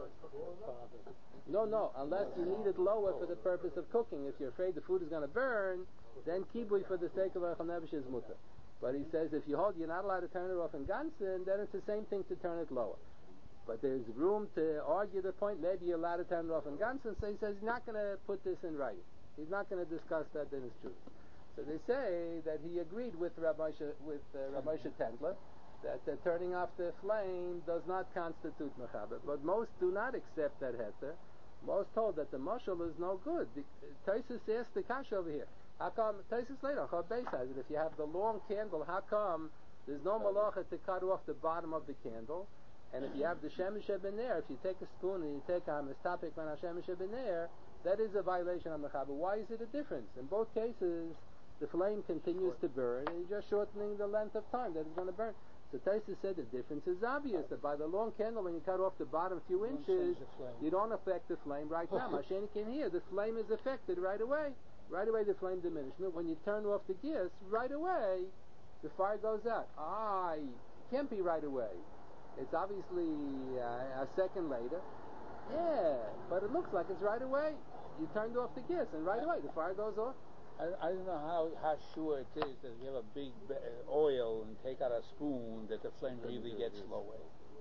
No, unless you need it lower for the purpose of cooking. If you're afraid the food is going to burn, then kibui for the sake of Eichel Nebush is mutter. But he says if you hold you're not allowed to turn it off in Gansen, then it's the same thing to turn it lower. But there's room to argue the point, maybe you're allowed to turn it off in Gansen, so he says he's not going to put this in writing. He's not going to discuss that in his truth. So they say that he agreed with Rabbi Moshe Tendler that turning off the flame does not constitute mechaber. But most do not accept that heter. Most hold that the mashal is no good. Taisus asked the kasha over here. How come Taisus later Chab Beis has it? If you have the long candle, how come there's no malacha to cut off the bottom of the candle? And if you have the shemesh ben there, if you take a spoon and you take a mistapik ben shemesh ben there, that is a violation of mechaber. Why is it a difference? In both cases, the flame continues to burn, and you're just shortening the length of time that it's going to burn. So Taisa said the difference is obvious, that by the long candle, when you cut off the bottom few inches, you don't affect the flame right now. Masheni can hear, the flame is affected right away. Right away the flame diminishes. When you turn off the gas, right away, the fire goes out. It can't be right away. It's obviously a second later. Yeah, but it looks like it's right away. You turned off the gas, and right away the fire goes off. I don't know how sure it is that you have a big oil and take out a spoon that the flame really gets lower.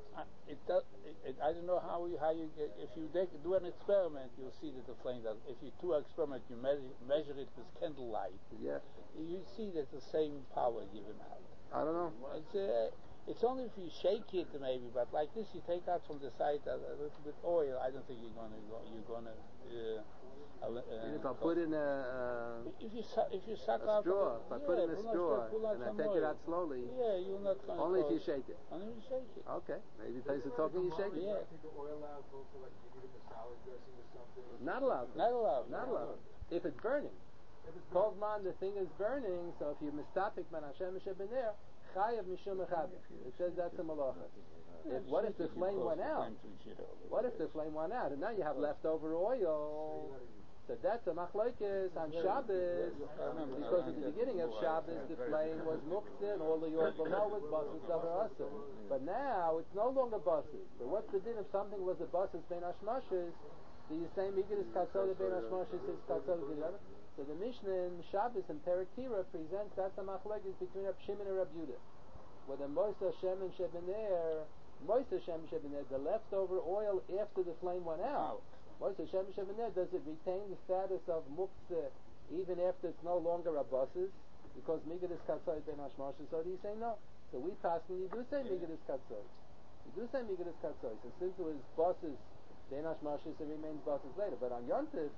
I don't know how you get, if you do an experiment, you'll see that the flame does. If you do an experiment, you measure it with candlelight. Yeah. You see that the same power given out. I don't know. It's only if you shake it maybe, but like this, you take out from the side a little bit oil. I don't think you're gonna. If I put in if you suck out straw, if I put in a straw and I take it out slowly, you're not going only if you shake it. Only if you shake it. Okay, maybe Taisa talking you shake it. Yeah. Take the oil out, also like you need it in salad dressing or something. Not allowed. If it's burning. Cold man, the thing is burning, so if you mistapik man Hashem ben there, chayav mishum mechaber. It says that's a malacha. What if the flame went out? What if the flame went out and now you have leftover oil? So that's a machlokes on Shabbos, because at the beginning of Shabbos the flame was muktzah and all the oil below was basis davar asur. But now it's no longer basis. But what's the din if something was a basis ben hashmashes? Do you say migdus katzol ben hashmashes is katzol ben? So the Mishnah in Shabbos and Perakira presents that's a machlokes between Reb Shimon and Reb Yudah. Whether Moisa Shemin Shebener, the leftover oil after the flame went out, Moisa Shemin Shebener, does it retain the status of muktzah even after it's no longer a basis? Because migdus katzoi ben hashmashes, so do you say no? So we pass when you do say migdus katzoi. You do say migdus katzoi. So since it was basis ben hashmashes, it remains basis later. But on Yontif,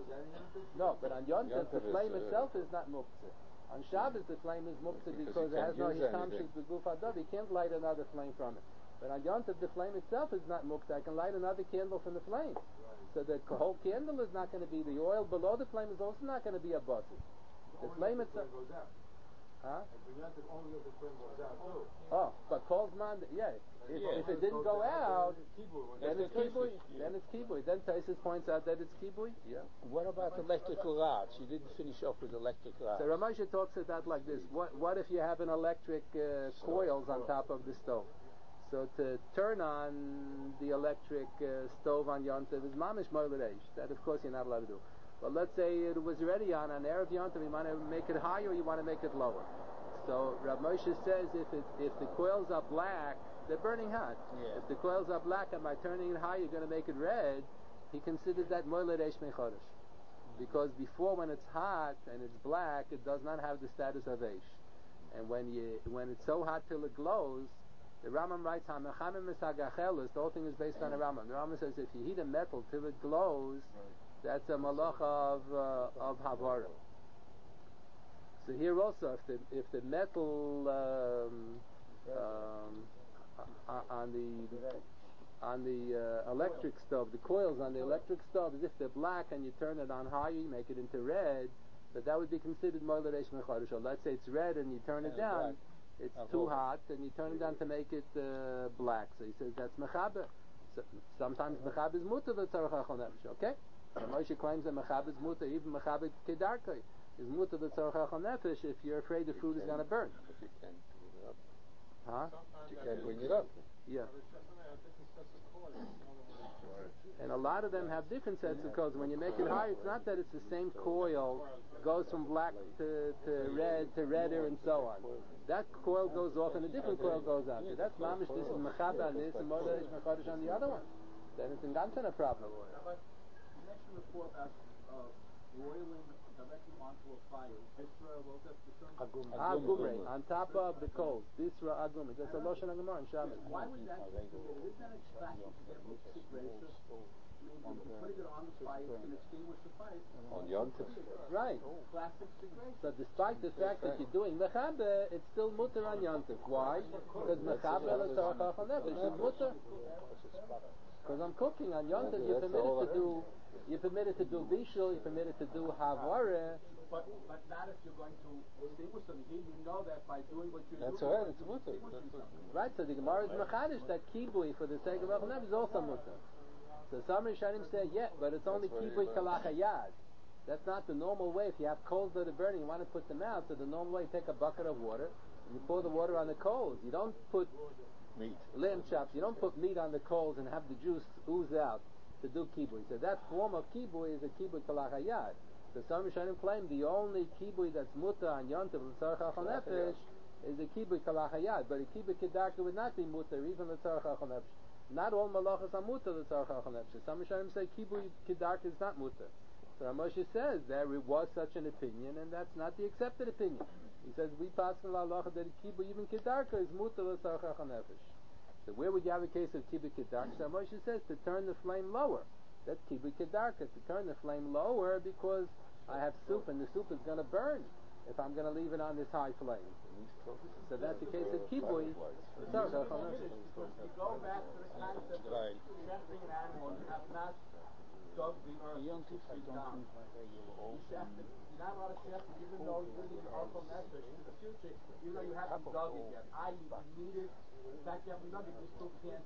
no, but on Yontif, the flame itself is not muktzah. On Shabbos, the flame is muktzah because it has no yistamshus b'guf hadav. You can't light another flame from it. But on Yontif, the flame itself is not muktzah. I can light another candle from the flame. So the whole candle is not going to be, the oil below the flame is also not going to be a basis. The flame itself goes out. Huh? Only if the flame goes out too. Oh, but Kolzman, if it didn't go out, then it's kibui. Then Taisus points out that it's kibui. Yeah. What about electrical rods? You didn't finish off with electric rods. So Ramosha talks about like this. What if you have an electric coils on top of the stove? So to turn on the electric stove on Yontif is mamish moiladesh. That of course you're not allowed to do. But let's say it was already on Erev Yontif, you want to make it higher or you want to make it lower. So Rav Moshe says if the coils are black, they're burning hot. Yeah. If the coils are black and by turning it high you're going to make it red, he considers that moiladesh mechodesh. Because before when it's hot and it's black, it does not have the status of Eish. And when it's so hot till it glows, the Rambam writes, "Hamechamim misagachelis." The whole thing is based on the Rambam. The Rambam says if you heat a metal till it glows, that's a malacha of havara. So here also, if the metal on the electric stove, the coils on the electric stove, as if they're black, and you turn it on higher, you make it into red, but that would be considered moiled reish mechadesh. Or let's say it's red and you turn it down, it's too hot, and you turn it down to make it black. So he says that's mechaber. So sometimes mechaber is mutar l'tzarech achal nefesh. Okay, so Moshe claims that mechaber is mutar, even mechaber kedarkei is mutar l'tzarech achal nefesh if you're afraid the food is going to burn. But you can't bring it up. Huh? You can't bring it up. Yeah. And a lot of them have different sets of coils. When you make it higher, it's not that it's the same coil, goes from black to red to redder and so on. That coil goes off and a different coil goes out. So that's mamish, this is mechaber on this and moda is mechadesh on the other one. Then it's in Gantan a problem. But you mentioned before about broiling directly onto a fire. Bisra, what was that the term? Agumre, on top of the coals. Bisra agumre. That's a Lashon HaGemara in Shabbos. Why would that be? Isn't that extraction to get mixed gracious? Putting it on the fire can extinguish the fire. On Yom Tov. Right. Classic segregation. So despite the fact that you're doing mechaber, it's still mutter on Yom Tov. Why? Because mechaber l'tzarech achal nefesh is mutter. Because I'm cooking on Yom Tov, you're permitted to do bishul, you're permitted to do havara. But not if you're going to extinguish something. Here you know that by doing what you're That's doing. right, it's mutter. Right, so the Gemara is mechadish that kibui for the sake of achal nefesh is also mutter. So some Rishonim say, yeah, but it's only kibui kalachayad. That's not the normal way. If you have coals that are burning, you want to put them out, so the normal way, you take a bucket of water, and you pour the water on the coals. You don't put Meat. lamb chops, you don't put meat on the coals and have the juice ooze out to do kibui. So that form of kibui is a kibui kalachayad. So some Rishonim claim the only kibui that's mutter on Yontav l'tzarech achal nefesh is a kibui kalachayad, but a kibui kedarka would not be mutter, even l'tzarech achal nefesh. Not all malachas are mutter l'tzarech achal nefesh. Some Rishonim say kibui kedarka is not mutter. So Moshe says there was such an opinion, and that's not the accepted opinion. He says we pass in la halacha that kibui even kedarka is mutter l'tzarech achal nefesh. So where would you have a case of kibui kedarka? So Moshe says to turn the flame lower. That's kibui kedarka, to turn the flame lower because I have soup and the soup is going to burn if I'm going to leave it on this high flame. So that's the case of kibui. Because you go back to the concept of shechting an animal, you have not dug the earth. Down. You're not allowed to shecht it, even though you're using your alcohol message in the future, even though you haven't dug it yet. You need it. In fact, you haven't dug it, you still can't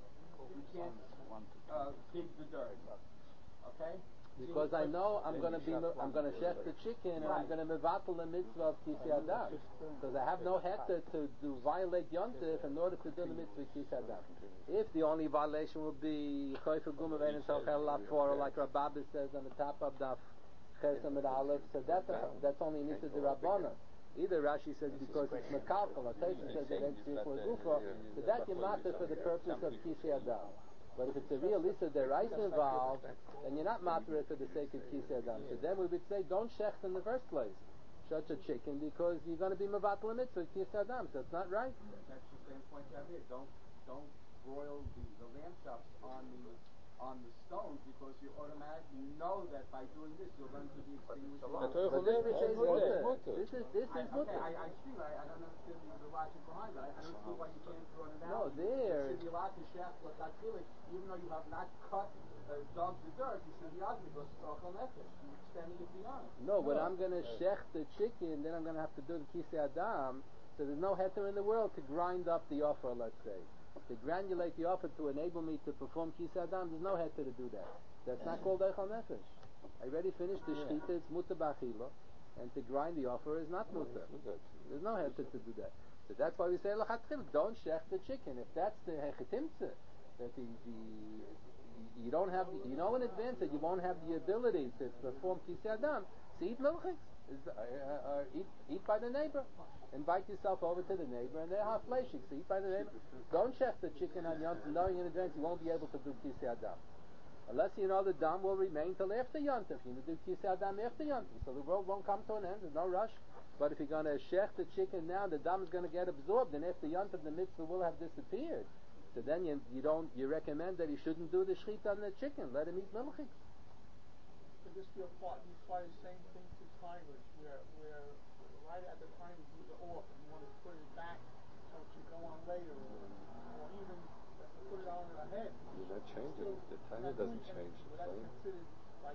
dig the dirt. Okay? Because I know I'm going to shecht the chicken and I'm going to mevatel the mitzvah of Kisei Adam. Because I have no heter to violate Yontif in order to do the mitzvah of Kisei Adam. If the only violation will be Choyfer Guma Vein and Sochel Lafora, like Rabbi says on the top of Daf Ches Amid Aleph, so that's only Nisa de Rabbana. Either Rashi says because it's Mekalkal, or Tosha says it ain't for Gufa, so that's your matter for the purpose of Kisei Adam. But if it's a real Issa Deraisa involved, then you're not matter for the sake of Kisei Adam. So then we would say, don't shecht in the first place. Such a chicken, because you're going to be mevatel mitzvah Kisei Adam, so it's not right. That's the same point you have here. Don't broil the lamb chops on the stones because you automatically know that by doing this you're going to be extinguishing. But this is mutter. I see. I don't understand the logic behind it. I don't see why you can't draw it out. No, there. You should be allowed to shecht, but not really, even though you have not dug the dirt, you should be allowed because it's achal nefesh. You're extending it beyond. No, but I'm going to shecht the chicken, then I'm going to have to do the Kisei Adam. So there's no heter in the world to grind up the offer, let's say. To granulate the offer to enable me to perform Kisei Adam, there's no heter to do that. That's not called achal nefesh. I already finished the shchita, it's mutter b'achila, and to grind the offer is not mutter. There's no heter to do that. So that's why we say l'chatchil, don't shecht the chicken. If that's the hechetimtze, that you don't have, you know in advance that you won't have the ability to perform Kisei Adam, so eat milchiks. Eat by the neighbor. Invite yourself over to the neighbor and they have fleishik, so eat by the neighbor. Don't shecht the chicken on Yom Tov knowing in advance you won't be able to do Kisei Adam. Unless you know the dam will remain till after Yontif. You do Kisei Adam after Yontif. So the world won't come to an end, there's no rush. But if you're going to shech the chicken now, the dam is going to get absorbed, and after Yontif the mitzvah will have disappeared. So then you recommend that you shouldn't do the shechit on the chicken. Let him eat milchik. Could this be apply the same thing to timers, where right at the time you do the off and you want to put it back so it should go on later, or even put it on ahead? You're not changing. The timer doesn't change the That's flame. considered like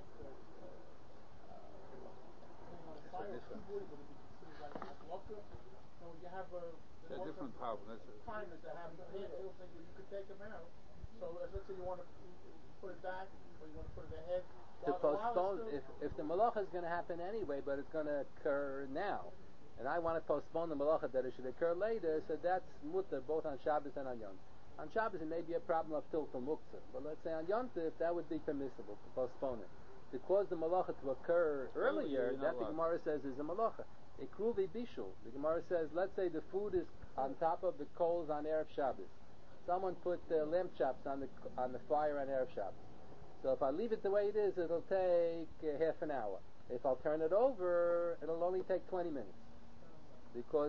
depending on the fire, would it be considered like a blocker? So you have It's a different problem. timers that have little things where you could take them out. So let's say you want to put it back, or you want to put it ahead. To postpone, if the malacha is going to happen anyway, but it's going to occur now, and I want to postpone the malacha that it should occur later, so that's mutter both on Shabbos and on Yom. On Shabbos it may be a problem of tilta muktzah, but let's say on Yom Tov that would be permissible to postpone it. To cause the malacha to occur earlier, that the Gemara says is a malacha. A kruvi bishul. The Gemara says, let's say the food is on top of the coals on Erev Shabbos. Someone put lamb chops on the fire on Erev Shabbos. So if I leave it the way it is, it'll take half an hour. If I'll turn it over, it'll only take 20 minutes. Because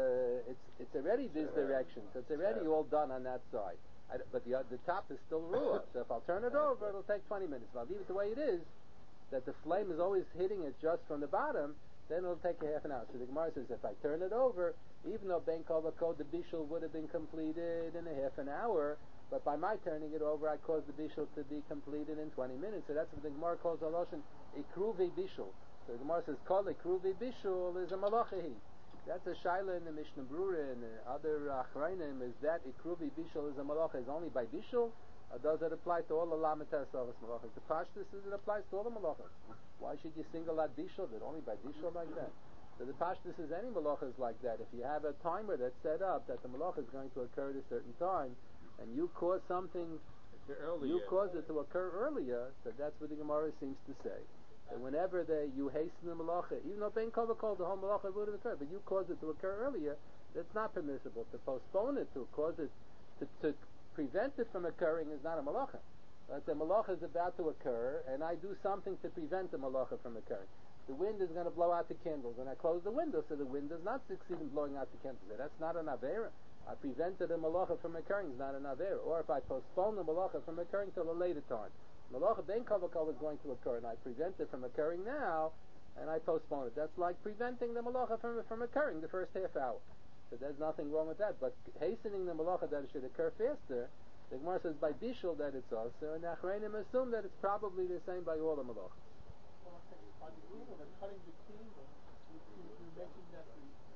it's already this direction, so it's already all done on that side. But the top is still raw. So if I'll turn it over, it'll take 20 minutes. If I leave it the way it is, that the flame is always hitting it just from the bottom, then it'll take a half an hour. So the Gemara says, if I turn it over, even though Ben Kol V'Kol, the bishul would have been completed in a half an hour, but by my turning it over, I caused the bishul to be completed in 20 minutes. So that's what the Gemara calls a lashon, a kruvi bishul. So the Gemara says, kol a kruvi bishul is a malachahi. That's a shaila in the Mishnah Brura and the other achrayim, is that a kruvi bishul is a malacha is only by bishul, or does it apply to all the lamater savas malachas? The pashtus is it applies to all the malachas. Why should you single out bishul, that only by bishul like that? So the pashtus is any malachas like that. If you have a timer that's set up that the malacha is going to occur at a certain time, and you cause something, you cause it to occur earlier, so that's what the Gemara seems to say. That whenever you hasten the malacha, even though Ben Kol V'Kol, the whole malacha would have occurred, but you caused it to occur earlier, that's not permissible. To postpone it, to cause it, to prevent it from occurring is not a malacha. But the malacha is about to occur, and I do something to prevent the malacha from occurring. The wind is going to blow out the candles, and I close the window, so the wind does not succeed in blowing out the candles. That's not an avera. I prevented the malacha from occurring, it's not an avera. Or if I postpone the malacha from occurring till a later time. Malacha Ben Kol V'Kol is going to occur, and I prevent it from occurring now, and I postpone it. That's like preventing the malacha from occurring the first half hour. So there's nothing wrong with that. But hastening the malacha that it should occur faster, the Gemara says by bishul that it's also, and the achrayim assume that it's probably the same by all the malachas. Well, by the candle, they're cutting the candle. You're making that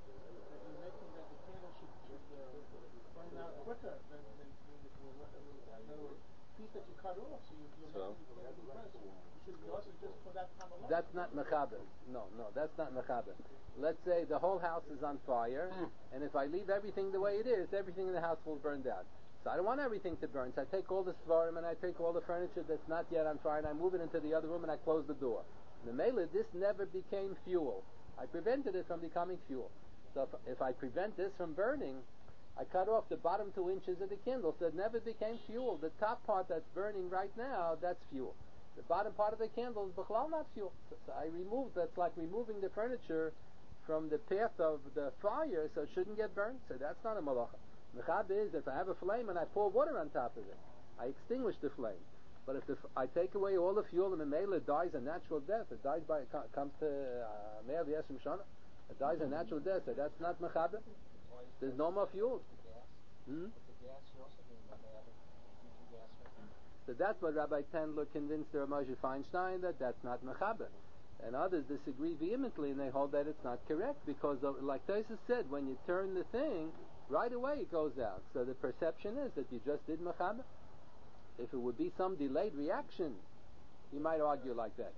the candle should burn out quicker than the piece that you cut off. So you're making the candle be burnt. Should be also just for that time alone. That's not mechaber. No, that's not mechaber. Let's say the whole house is on fire, and if I leave everything the way it is, everything in the house will burn down. So I don't want everything to burn. So I take all the svarim and I take all the furniture that's not yet on fire and I move it into the other room and I close the door. The mele, this never became fuel. I prevented it from becoming fuel. So if I prevent this from burning, I cut off the bottom 2 inches of the candle, so it never became fuel. The top part that's burning right now, that's fuel. The bottom part of the candle is b'chlal not fuel. So I removed, that's like removing the furniture from the path of the fire, so it shouldn't get burned. So that's not a malacha. Mechab is if I have a flame and I pour water on top of it, I extinguish the flame. But if I take away all the fuel and the mele dies a natural death, it dies by comes to Me'av Yeshim Shana, it dies a natural death, so that's not mechaber. There's no more fuel. So that's what Rabbi Tendler convinced Rav Moshe Feinstein that that's not mechaber. And others disagree vehemently and they hold that it's not correct because of, like Tosfos said, when you turn the thing, right away it goes out. So the perception is that you just did mechaber. If it would be some delayed reaction, you might argue like that.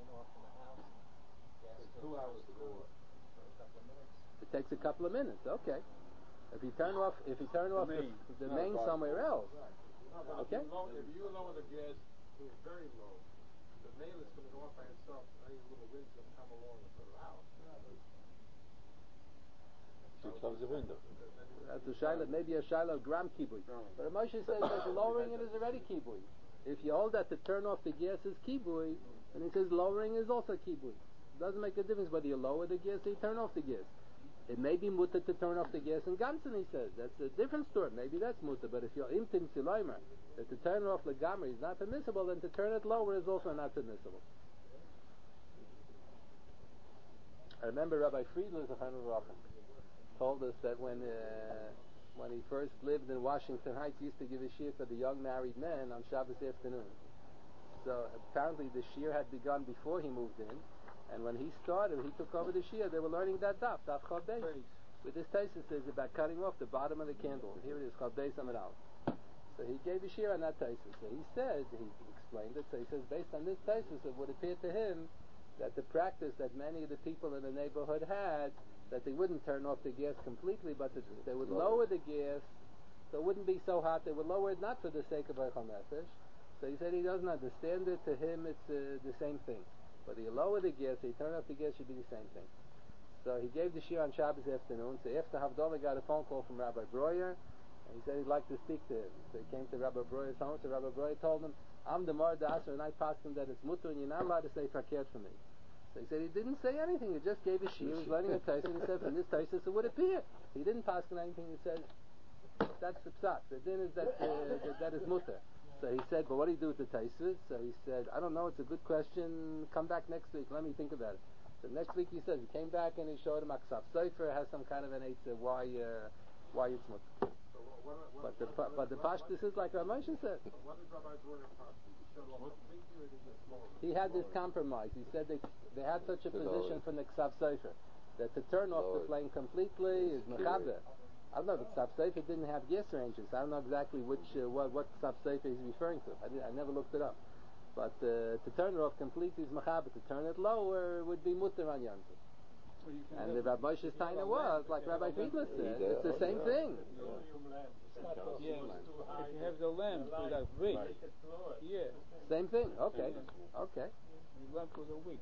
2 hours to go up. It takes a couple of minutes, okay. If you turn off the main somewhere else, okay. If you lower the gas to very low, the nail is going to go up by itself. Any little wind's going to come along and put it out. So close the window. That's a shaila, maybe a shaila gram kibui. But Moshe says that lowering it is already kibui. If you hold that to turn off the gas is kibui, and he says lowering is also kibui. It doesn't make a difference whether you lower the gas or you turn off the gas. It may be mutter to turn off the gas in Gansen, he says. That's a different story. Maybe that's mutter. But if you're imtim siloimer, that to turn it off the gamri is not permissible, then to turn it lower is also not permissible. I remember Rabbi Friedler told us that when he first lived in Washington Heights, he used to give a shiur for the young married men on Shabbos afternoon. So apparently the shiur had begun before he moved in, and when he started, he took over the shiur, they were learning that daf Chod Beis. With this Taisus says about cutting off the bottom of the candle. Here it is, Chod Beis Amud Aleph. So he gave a shiur on that Taisus. So he explained it, so he says based on this Taisus, it would appear to him that the practice that many of the people in the neighborhood had, that they wouldn't turn off the gas completely, but that they would lower the gas, so it wouldn't be so hot. They would lower it not for the sake of Eichel Nefesh. So he said he doesn't understand it. To him, it's the same thing. Whether you lower the gas or you turn off the gas should be the same thing. So he gave the shiur on Shabbos afternoon. So after Havdalah got a phone call from Rabbi Breuer, and he said he'd like to speak to him. So he came to Rabbi Breuer's home. So Rabbi Breuer told him, I'm the Mar D'Asr, and I passed him that it's mutter, and you're not allowed to say fakert for me. So he said he didn't say anything. He just gave a shiur. He was learning a Taisus. He said from this Taisus it would appear. He didn't pass on anything. He said that's the pshat. The din is that is mutter. So he said, but what do you do with the Taisus? So he said, I don't know. It's a good question. Come back next week. Let me think about it. So next week he says he came back and he showed him Aksaf Sefer has some kind of an answer why it's mutter. But the pashtus is like Ramosha said. What did Rabbi Breuer pass? He had this compromise. He said they had such a position from the Ksav Sefer that to turn off the flame completely is mechaber. I don't know if Ksav Sefer didn't have gas ranges. I don't know exactly what Ksav Sefer he's referring to. I never looked it up. But to turn it off completely is mechaber. To turn it lower would be mutter on Yom Tov. And the Rabbi Moshe's taina was, like Rabbi Friedler said, it's the same thing. If you have the lamp with a wick, Same thing. Okay. The lamp with a wick.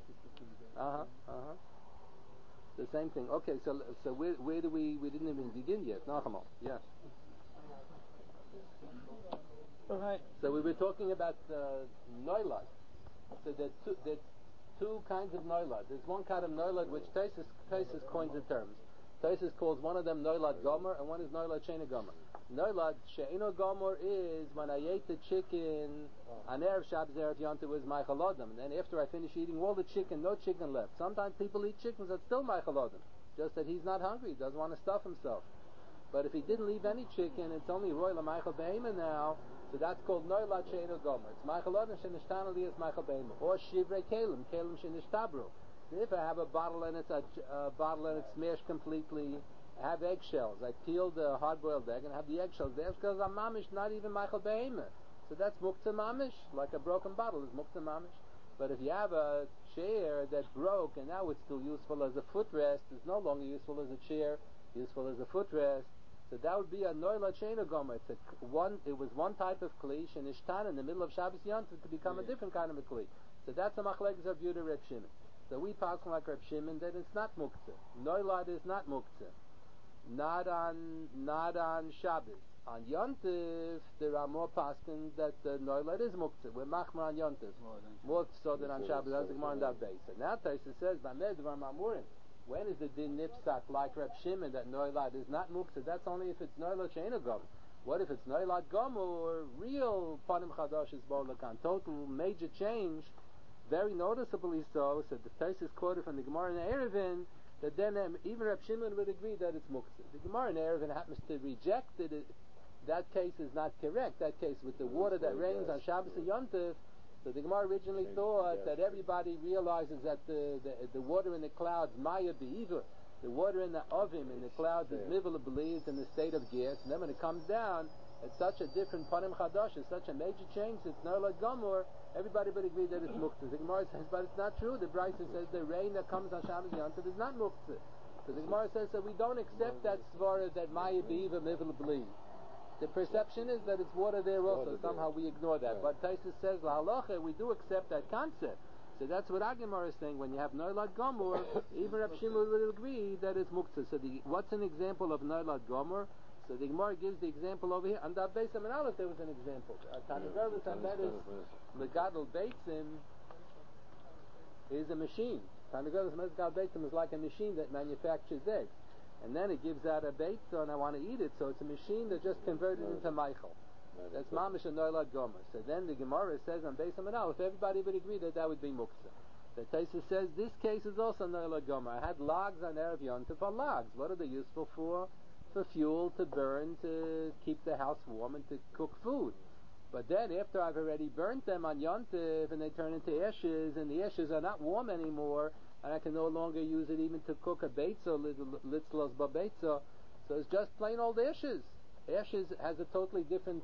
The same thing. Okay, so where do we didn't even begin yet. Nachamal. Yeah. Right. So we were talking about noilad. So there's two kinds of noilad. There's one kind of noilad which Taisus coins the terms. Taisus calls one of them noilad gomer and one is noilad sheina gomer. Noilad sheina gomer is when I ate the chicken on Erev Shabbos Erev Yom Tov was Meichel Odom, and then after I finish eating all the chicken, no chicken left. Sometimes people eat chickens that's still Meichel Odom, just that he's not hungry, he doesn't want to stuff himself. But if he didn't leave any chicken, it's only Roy LaMeichel Behema now, so that's called Noilad Sheina Gomer. It's Meichel Odom Shenishtana Li is Meichel Behema. Or Shivrei Kelim Shenishtabru. If I have a bottle and it's smashed completely, I have eggshells. I peeled the hard-boiled egg and I have the eggshells. The eggshells are mamish, not even Meichel Behema. So that's muktzah mamish, like a broken bottle is muktzah mamish. But if you have a chair that broke and now it's still useful as a footrest, it's no longer useful as a chair, useful as a footrest. So that would be a noilad sheina gomer. It was one type of kli shenishtan in the middle of Shabbos Yom Tov to become a different kind of a kli. So that's a machlekes of Yehuda Reb Shimon. So we pass like Reb Shimon that it's not muktzah. Noilad is not muktzah. Not on Shabbos. On Yom Tov, there are more paskin that the noilad is muktzah. We're machmer on Yom Tov. More so than on Shabbos. That's the Gemara on that base. And now Taisa says, Bamed Dvar Mamurim. When is the din nipsak like Reb Shimon that noilad is not muktzah? That's only if it's noilad sheina gomer. What if it's noilad gomer or real panim chadash is bolakan? Total major change, very noticeably so. So the Taisa quoted from the Gemara in Erevin that then even Reb Shimon would agree that it's muktzah. The Gemara in Erevin happens to reject it. That case is not correct. That case with the water that rains on Shabbos and Yom Tov. So the Gemara originally thought that everybody realizes that the water in the clouds, Maya Be'iva, the water in the oven in the clouds is Mivla believes in the state of gas, and then when it comes down, it's such a different Panim Chadash, it's such a major change, it's Noilad Gomor, everybody would agree that it's Muktzah. The Gemara says, but it's not true. The Brisa says the rain that comes on Shabbos Yom Tov is not Muktzah. So the Gemara says that we don't accept that Svara that Maya Be'iva Mivla believes. The perception is that it's water there also. Somehow we ignore that. Right. But Taisus says, La halacha, we do accept that concept. So that's what Agamar is saying. When you have Noilad Gomor, even Reb Shimon will agree that it's muktzah. So what's an example of Noilad Gomor? So the Gemara gives the example over here. On the Beis Amid Aleph there was an example. Tanagolas Amedes Legadol Beitzim is a machine. Tanagolas Legadol Beitzim is like a machine that manufactures eggs. And then it gives out a Beitzah and I want to eat it, so it's a machine that just converted into Michael. That's Mamish and Noilad Gomer. So then the Gemara says on Beis Amid Aleph, everybody would agree that that would be Muktzah. The Taisa says this case is also Noilad Gomer. I had logs on Erev Yontif for logs. What are they useful for? For fuel, to burn, to keep the house warm, and to cook food. But then after I've already burnt them on Yontif and they turn into ashes, and the ashes are not warm anymore, and I can no longer use it even to cook a Beitzah, Litzlos Ba'Beitzah, so it's just plain old ashes. Ashes has a totally different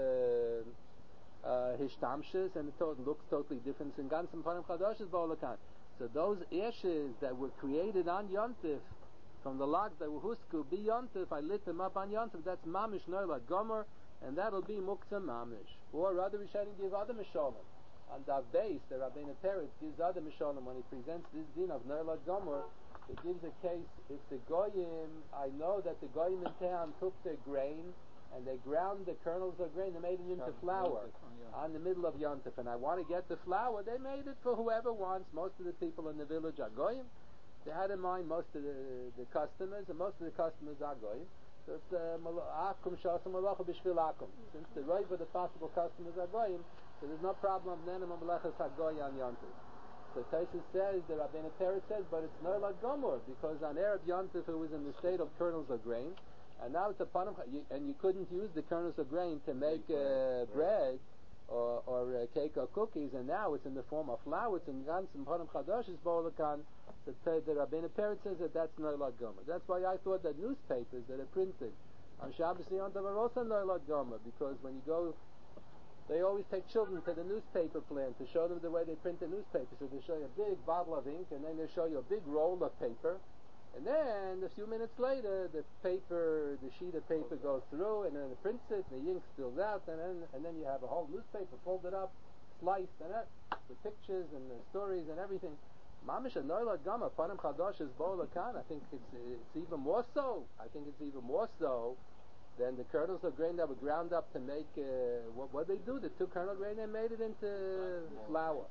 hishtamshus, and it looks totally different in Gansim Panim Chadashis Ba'olakan. So those ashes that were created on Yontif, from the logs that were husku be Yontif, I lit them up on Yontif, that's Mamish Noilad Gomer, and that'll be Muktzah Mamish. Or rather we shouldn't give other Mishalim. On the base, the Rabbeinu Peretz gives other Mishalim when he presents this din of Noilad Gomer. It gives a case if the Goyim, I know that the Goyim in town took their grain and they ground the kernels of grain, they made it into flour on the middle of Yontif, and I want to get the flour, they made it for whoever wants. Most of the people in the village are Goyim. They had in mind most of the customers, and most of the customers are Goyim. So it's Akum Shasam Malacha B'Shvil Akum. Since the right of the possible customers are Goyim, so there's no problem of Nenem Malachas HaGoy on Yontif. So Taisus says, the Rabbeinu Peretz says, but it's Noilad Gomer, because on Erev Yontif it was in the state of kernels of grain, and now it's a Panim, and you couldn't use the kernels of grain to make bread or cake or cookies, and now it's in the form of flour, it's in Gansim Panim Chadashis Ba'olakan. The Rabbeinu Peretz says that that's Noilad Gomer. That's why I thought that newspapers that are printed on Shabbos Yontif are also Noilad Gomer, because when you go, they always take children to the newspaper plant to show them the way they print the newspaper. So they show you a big bottle of ink, and then they show you a big roll of paper, and then a few minutes later the sheet of paper goes through, and then it prints it, and the ink spills out, and then you have a whole newspaper folded up, sliced, and with pictures and stories and everything. Mamish and Noilad Gomer, Panim Chadashis Ba'Olakan. I think it's even more so. I think it's even more so than the kernels of grain that were ground up to make what they do. They took kernel grain and made it into flour.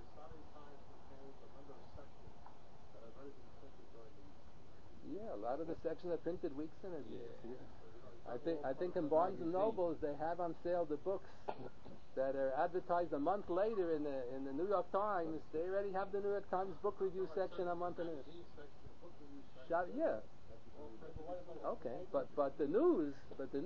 Yeah, a lot of the sections are printed weeks in advance. I think in Barnes and Nobles they have on sale the books that are advertised a month later in the New York Times. They already have the New York Times book review section a month in it. Yeah. Okay, but the news,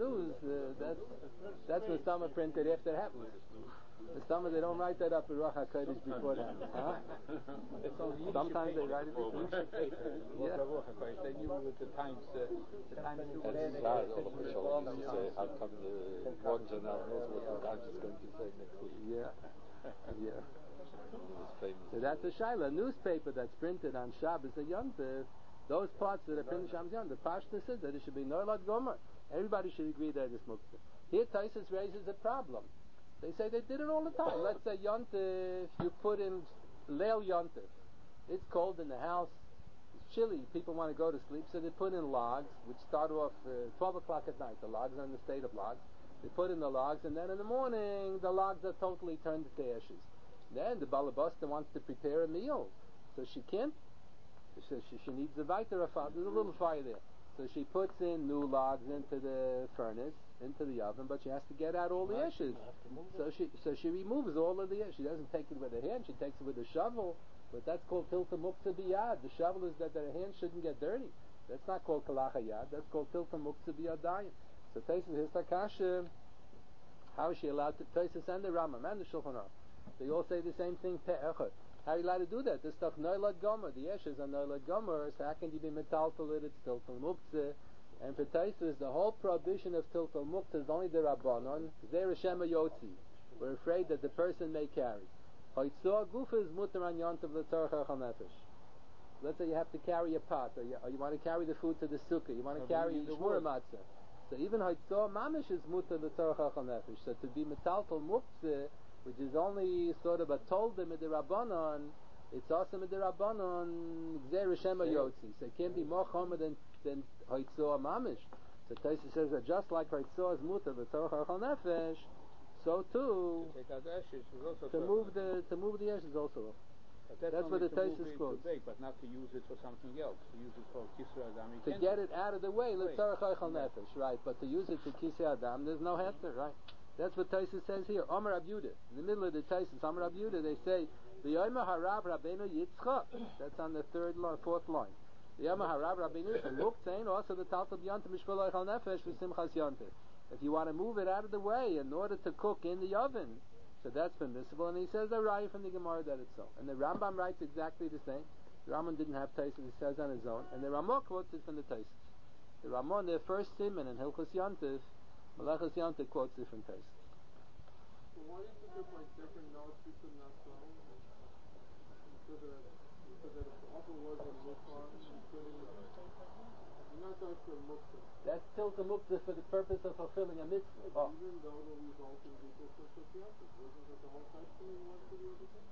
that's when some are printed after it happens. The summer they don't write that up in Ruach HaKodesh before it happens. Huh? Sometimes they write it before. Yeah. They knew with the times. That's sad. All of the shows say how come the one journal knows what the Times is going to say next week. Yeah. So that's a shaila. A newspaper that's printed on Shabbos and Yontif, those parts that are printed on Shabbos and Yontif, the Pashta says that it should be Noilad Gomer. Everybody should agree that it's Muktzah. Here Taisus raises a problem. They say they did it all the time. Let's say Yontif, you put in Leil Yontif. It's cold in the house. It's chilly. People want to go to sleep, so they put in logs, which start off 12 o'clock at night. The logs are in the state of logs. They put in the logs, and then in the morning, the logs are totally turned to ashes. Then the Balabasta wants to prepare a meal, so she can't. She needs a weiter fire. There's a little fire there. So she puts in new logs into the furnace, into the oven, but she has to get out all the ashes. So she removes all of the ashes. She doesn't take it with her hand, she takes it with a shovel, but that's called tilta muktzah biyad. The shovel is that her hand shouldn't get dirty. That's not called kalacha yad, that's called tilta muktzah biyadayim. So Taisus, here's Takasha, how is she allowed to, Taisus and the Rambam and the Shulchan Aruch, they all say the same thing, pe'echad. How are you allowed to do that? This stuff, Noilad Gomer, the ashes are Noilad Gomer, so how can you be metaltal it? It's tiltal muktzah. And for Taisus, the whole prohibition of tiltal muktzah is only the Rabbanon. Zer Shema Yotzi. We're afraid that the person may carry. Hoitzor gufa is mutar an yontav l'tzorach echal nefesh. Let's say you have to carry a pot, or you want to carry the food to the sukkah, you want to carry shmura matzah. So even hoitzor mamish is mutar l'tzorach echal nefesh. So to be metaltal muktzah, which is only sort of a tolda midirabbanon, it's also midirabbanon gzeir shema yotzi. So it can't be more chomer than hoitzor mamish. So Taisa says that just like Reitzah is mutar v'tzorach ha'achal nefesh, so too To take out the ashes is also to move the ashes also. But that's what the Taisus quotes. But not to use it for something else. To use it for Kisra Adam. To get it out of the way, l'tzorach ha'achal nefesh, right? But to use it to Kisei Adam, there's no heter, right? That's what Taisus says here. Omer Rab Yudah. In the middle of the Taisus, Omer Rab Yudah, they say, V'yomer harab Rabbeinu Yitzchak. That's on the fourth line. V'yomer harab Rabbeinu Yitzchak. Also the Taltal B'yontim Mishkol Eichal Nefesh V'simchas Yontif. If you want to move it out of the way in order to cook in the oven, so that's permissible. And he says the raya from the Gemara that it's so. And the Rambam writes exactly the same. The Rambam didn't have Taisus, he says on his own. And the Ramah quotes it from the Taisus. The Ramah, their first siman in Hilchos Yontif, Malachas Yontif quotes it from Taisus. So why is it there's like different notes between that song? Because the upper was a mukha, you're not going for a mukha. That's still the muktzah for the purpose of fulfilling a mitzvah. Oh. Even though the result is equal to Sotiyakis, wasn't that the whole question in one to the other thing?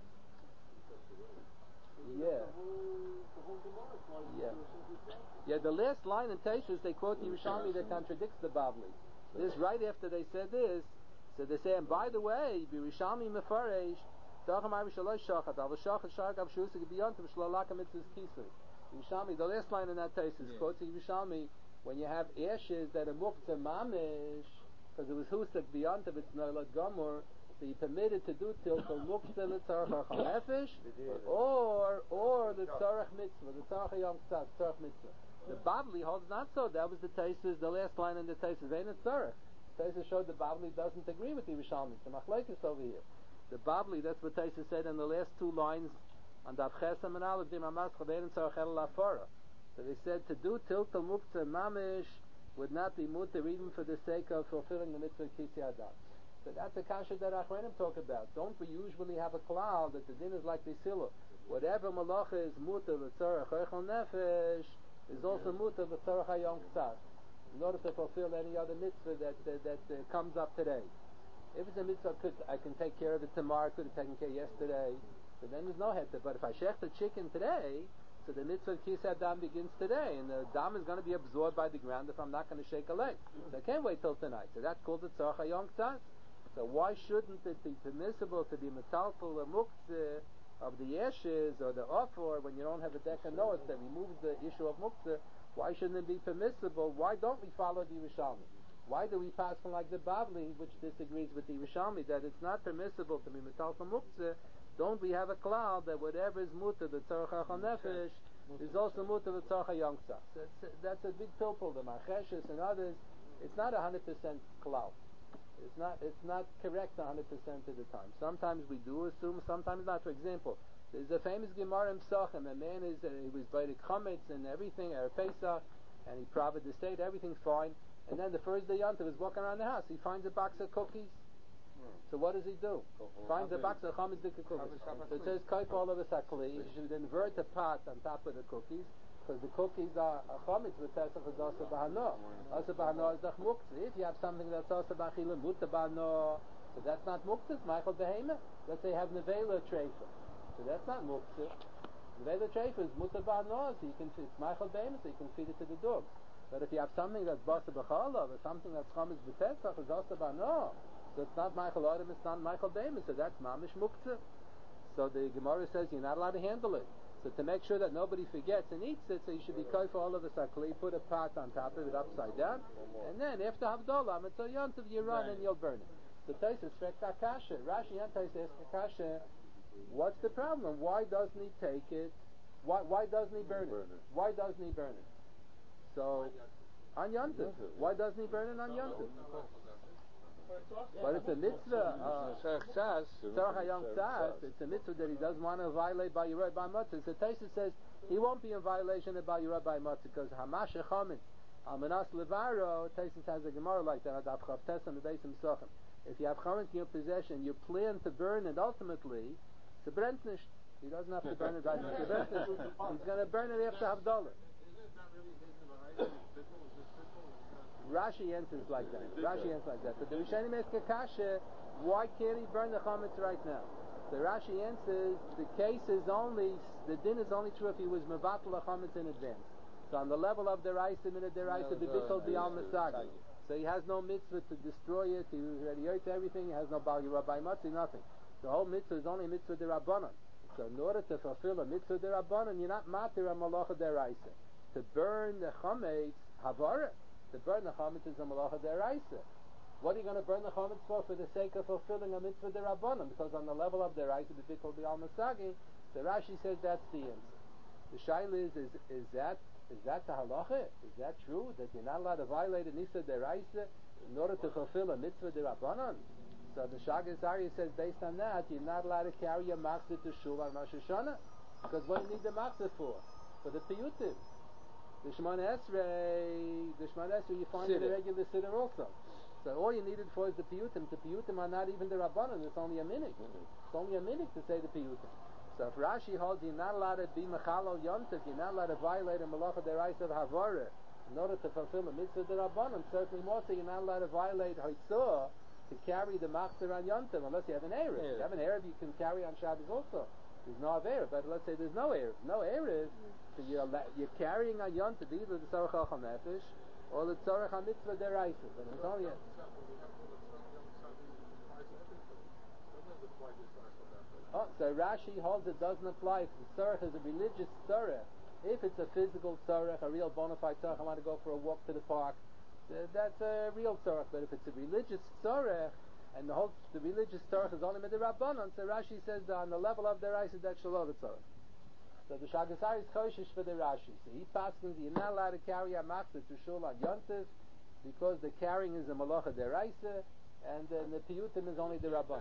Yeah. The whole Gemara is Yeah, the last line in Teishus, they quote the Yerushalmi that contradicts the Bavli. This right after they said this, so they say, and by the way, Yerushalmi mefaresh, Yerushalmi, the last line in that Teishus quotes the Yerushalmi, when you have ashes that are muktzah mamish, because it was husik beyond of its noilad gomor, so you permitted to do tilkel muktzah l'tzarech ha'nefesh, or the tzarech mitzvah, the tzarech yom tzad, tzarech mitzvah. The Bavli holds not so. That was the Taisus, the last line in the Taisus. Vein and tzarech. Taisus showed the Bavli doesn't agree with the Yerushalmi. The machlekes over here. The Bavli, that's what Taisus said in the last two lines on Dav Chesam and Aleph Dimamas Chavein and Tzarech El Lafara. So they said to do tilkel muktzah mamish would not be mutter even for the sake of fulfilling the mitzvah Kisei Adam. So that's a kasha that Achronim talk about. Don't we usually have a cloud that the din is like the sila? Whatever malacha is mutter l'tzarech ha'echel nefesh is also mutter l'tzarech ha'yom tzad. In order to fulfill any other mitzvah that comes up today. If it's a mitzvah, I can take care of it tomorrow. I could have taken care yesterday. So then there's no heter. But if I shecht a chicken today, so the mitzvah of Kisei Adam begins today, and the dam is going to be absorbed by the ground if I'm not going to shake a leg. So I can't wait till tonight. So that's called the tzarech ha'yom tzad. So why shouldn't it be permissible to be metalful a muktzah of the ashes or the offer when you don't have a dekah notes that removes the issue of muktzah? Why shouldn't it be permissible? Why don't we follow the Yerushalmi? Why do we pass from like the Bavli, which disagrees with the Yerushalmi, that it's not permissible to be metalful muktzah? Don't we have a cloud that whatever is mutter, the tzarech ha'achal nefesh, is also mutter, the tzarech ha'yom tzad? That's a big pilpul, the Marcheshes and others. It's not 100% cloud. It's not correct 100% of the time. Sometimes we do assume, sometimes not. For example, there's a famous Gemara in Pesachim. A man he was by the chametz and everything, Pesach, and he provided the state, everything's fine. And then the first day Yontif is walking around the house. He finds a box of cookies. So what does he do? Finds a box of chametz dika cookies. So it says kaif all of a sakli. You should invert the pot on top of the cookies. Because the cookies are chametz with Pesach is also b'hano. Also b'hano is dach muktzah. If you have something that's also b'achila muta b'hano, so that's not muktzah, it's Michael Behema. Let's say you have nevela treifa. So that's not muktzah. Nevela treifa is muta b'hano, so you can feed Michael Behema, so you can feed it to the dogs. But if you have something that's basa b'chalov, or something that's chametz b'pesach, is also b'hano, so it's not Michael Adam, it's not Michael Behema, so that's mamish muktzah. So the Gemara says you're not allowed to handle it. So to make sure that nobody forgets and eats it, so you should be kofer all of a sakli, put a pot on top of it upside down, and then after Havdalah, Mitzvah Yontiv, you run and you'll burn it. The Taisus expect Akasha. Rashi and Taisus ask Akasha, what's the problem? Why doesn't he take it? Why doesn't he burn it? Why doesn't he burn it? So, on Yontiv. Why doesn't he burn it on Yontiv? But it's a mitzvah. Tzarech ha'yom tzad. It's a mitzvah that he doesn't want to violate by Yerah by Matzah. So Taisus says he won't be in violation of by Yerah by Matzah because Hamash Chametz Almanas Levaro. Taisus has a Gemara like that. Adav Chavtesam Beisim Sochem. If you have chametz in your possession, you plan to burn it ultimately. It's a brennt nicht. He doesn't have to burn it right now. He's going to burn it after Havdalah. Rashi answers like that. But the Rishonim ask Akasha, why can't he burn the chametz right now? The Rashi answers, the case is only, the din is only true if he was mevatel chametz in advance. So on the level of deraisa, min deraisa, bibitol b'al masagi. So he has no mitzvah to destroy it. He already ate everything. He has no bal yirabay matzi, nothing. The whole mitzvah is only a mitzvah derabbanan. So in order to fulfill a mitzvah derabbanan, you're not matir a malacha deraisa. To burn the chametz havara. To burn the chametz is a malacha deraisa. What are you going to burn the chametz for the sake of fulfilling a mitzvah derabbanan? Because on the level of deraisa, bibitol b'al masagi, the Rashi says that's the answer. The shaila is that the halacha? Is that true? That you're not allowed to violate a nisa deraisa in order to fulfill a mitzvah derabbanan? So the Shagas Aryeh says based on that, you're not allowed to carry a machzor to shul on Rosh Hashanah. Because what do you need the machzor for? For the piyutim. The Shemona Esrei, you find in the regular siddur also. So all you need it for is the piyutim. The piyutim are not even the rabbanon. It's only a minute. It's only a minute to say the piyutim. So if Rashi holds you're not allowed to be mechalal yontif, you're not allowed to violate a malacha deraisa of havara in order to fulfill a mitzvah derabbanan, certainly more so you're not allowed to violate hoitzah to carry the machzor on yontif unless you have an erev. If you have an erev, you can carry on Shabbos also. There's no erev, but let's say there's no erev. No erev, so you're carrying on yontif either the tzarech al nefesh or the tzarech on mitzvah deraisa. But it's only so Rashi holds it doesn't apply. If the tzarech is a religious tzarech, if it's a physical tzarech, a real bona fide tzarech, I want to go for a walk to the park, that's a real tzarech. But if it's a religious tzarech, and the religious tzarech is only midirabbanan, so Rashi says that on the level of the Rashi, that's shalom tzarech. So the Shagas Aryeh is choshish for the Rashi. So he passes you're not allowed to carry a machzor to shul on yontif because the carrying is a malacha deraisa, and the piyutim is only the rabban.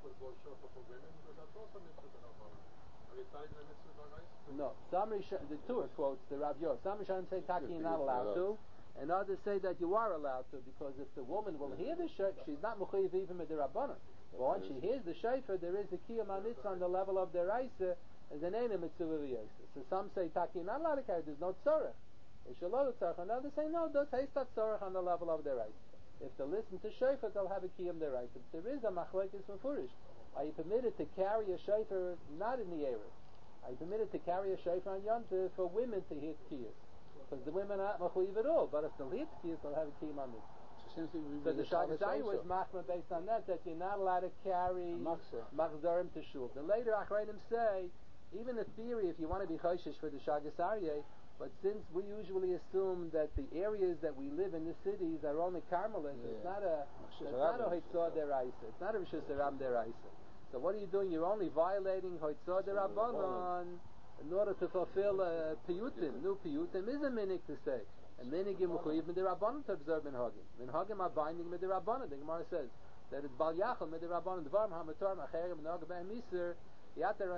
No, the Torah quotes the Rav Yosef. Some Rishonim say taki you're not allowed to, and others say that you are allowed to because if the woman will hear the shofar, she's not mechuyev even with the rabbanon. But once she hears the shofar, there is the kiyum mitzvah on the level of the raisa, and the name mitzvah v'yosef. So some say taki you're not allowed to carry. There's no tzorech. It's shalom tzorech. And others say no, there's that tzorech on the level of the raisa. If they listen to shofar, they'll have a kiyum deraisa. But there is a machlokes mefurish. Are you permitted to carry a shofar not in the erev? Are you permitted to carry a shofar on yontif for women to hit kiyus? Because the women are not machuyev at all. But if they'll hit kiyus, they'll have a kiyum on it. So the Shagas Aryeh was machma based on that you're not allowed to carry machzorim to shul. The later Achrayim say, even in theory, if you want to be choshish for the Shagas Aryeh, but since we usually assume that the areas that we live in the cities are only Carmelites, it's not a Hoitzah deraisa. It's not a Rishus Ram deraisa. So what are you doing? You're only violating Hoitzah derabbanan in order to fulfill a piyutim. New piyutim is a minik to say. And minik yimuchuyiv midirabbanan to observe minhagim. Minhagim are binding midirabbanan. The Gemara says that it's bal yachal midirabbanan dvarim hamator macherim minhagim b'emiser. So the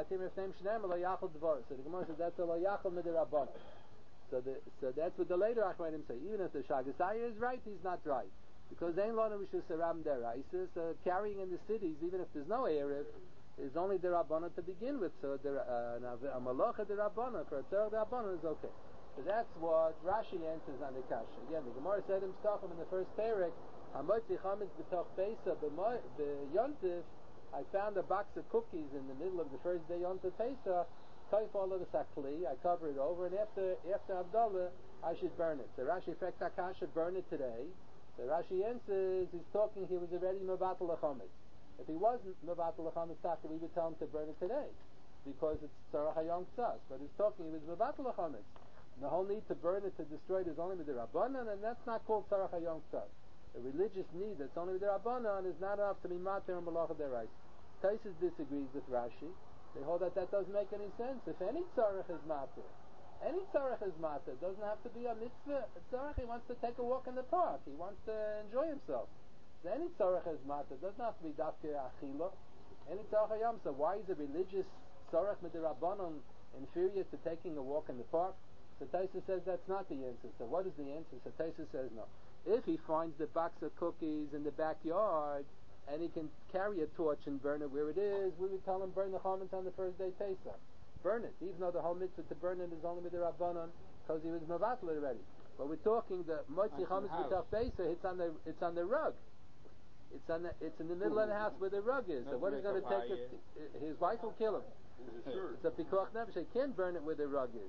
Gemara says that's a lo yachal midirabbanan. So that's what the later Achronim say. Even if the Shagas Aryeh is right, he's not right. Because ain't lona rishus haram deraisa. So carrying in the cities, even if there's no erev, is only derabbanan to begin with. So a malacha derabbanan for a tzarech derabbanan is okay. So that's what Rashi answers on the kasha. Again, the Gemara said in Ptachim in the first perek, Hamotzi chametz b'toch beisa b'yontif. I found a box of cookies in the middle of the first day on the Pesach. Kaif all of the sakli. I cover it over, and after Abdullah, I should burn it. So Rashi effect Akash should burn it today. So Rashi answers, he's talking. He was already mevatel l'chametz. If he wasn't mevatel l'chametz, after we would tell him to burn it today, because it's tzarach hayom tzas. But he's talking. He was mevatel l'chametz. The whole need to burn it to destroy it is only with the rabbanan, and that's not called tzarach hayom tzas. The religious need that's only with the rabbanan is not enough to be matir and malacha deraisa. Taisus disagrees with Rashi. They hold that doesn't make any sense. If any tzarech is matir, it doesn't have to be a mitzvah. A tzarech, he wants to take a walk in the park. He wants to enjoy himself. So any tzarech is matir. It doesn't have to be dafke achila. Any tzarech hayam. So why is a religious tzarech midirabbanon inferior to taking a walk in the park? So Taisus says that's not the answer. So what is the answer? So Taisus says no. If he finds the box of cookies in the backyard, and he can carry a torch and burn it where it is, we would tell him burn the chametz on the first day Pesach. Burn it, even though the whole mitzvah to burn it is only with the rabbanon, because he was mevatel already. But we're talking the motzi chametz b'toch beisa. It's on the rug. It's in the middle of the house where the rug is. So what is going to take it? His wife will kill him. It's a pikuach nefesh. He can't burn it where the rug is.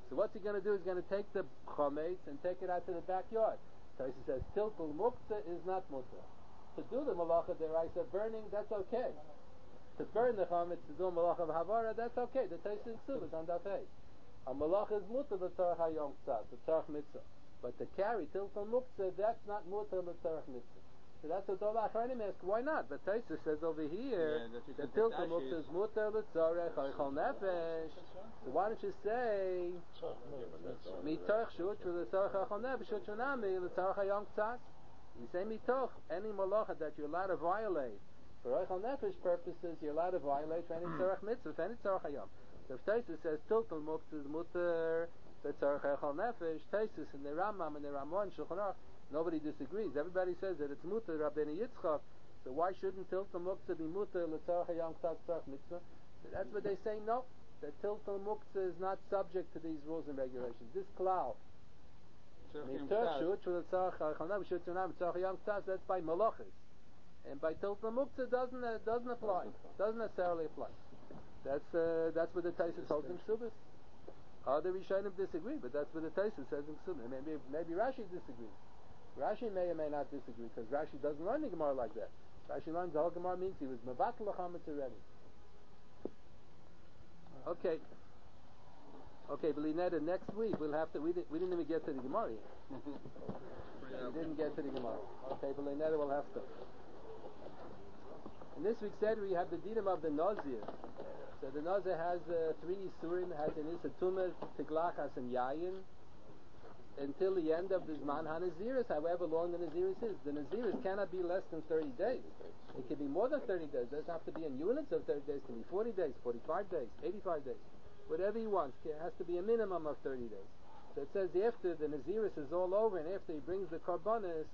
So what's he going to do? He's going to take the chometz and take it out to the backyard. Taisa says tiltul muktzah is not mutter. To do the malacha deraisa burning, that's okay. To burn the chometz, to do malacha of havara, that's okay. The Taisa in Ksubas on Daf Hey. A malacha is mutter l'tzarech hayom tzad, l'tzarech mitzvah. But to carry tiltul muktzah, that's not mutter l'tzarech mitzvah. So that's what Dov Achronim ask, why not? But Taisa says over here, the tiltul muktzah is mutter l'tzarech haychol nefesh. So why don't you say mitoch shut for l'tzarech haychol nefesh shut shunami l'tzarech hayom tzad? You say mitoch, any malacha that you're allowed to violate for haychol nefesh purposes, you're allowed to violate for any tzarech mitzvah, for any tzarech hayom. So if Taisa says tiltul muktzah is mutter l'tzarech haychol nefesh, Taisa in the Rambam and the Ramon Shulchan Aruch, nobody disagrees. Everybody says that it's mutter Rabbeinu Yitzchak. So why shouldn't tiltul muktzah be mutter l'tzarech hayom tzad tzarech mitzvah? So that's what they say. No, that tiltul muktzah is not subject to these rules and regulations. This klal, that's by malachas, and by tiltul muktzah doesn't apply. Doesn't necessarily apply. That's what the Taisa holds in Ksubas. Other Rishonim disagree, but that's what the Taisa says in Ksubas. Maybe Rashi disagrees. Rashi may or may not disagree, because Rashi doesn't learn the Gemara like that. Rashi learns the whole Gemara means he was mevatel l'chametz already. Okay, Belinetta, next week we'll have to. We didn't even get to the Gemara yet. We didn't get to the Gemara. Okay, Belinetta, we'll have to. In this week's Seder, we have the dinim of the Nazir. So the Nazir has 3 Yisurim, has an Issa Tumah, Tiglachas, and Yayin, until the end of the Zman HaNaziris, however long the Naziris is. The Naziris cannot be less than 30 days. It can be more than 30 days. It doesn't have to be in units of 30 days. It can be 40 days, 45 days, 85 days. Whatever he wants. It has to be a minimum of 30 days. So it says after the Naziris is all over and after he brings the Karbanis,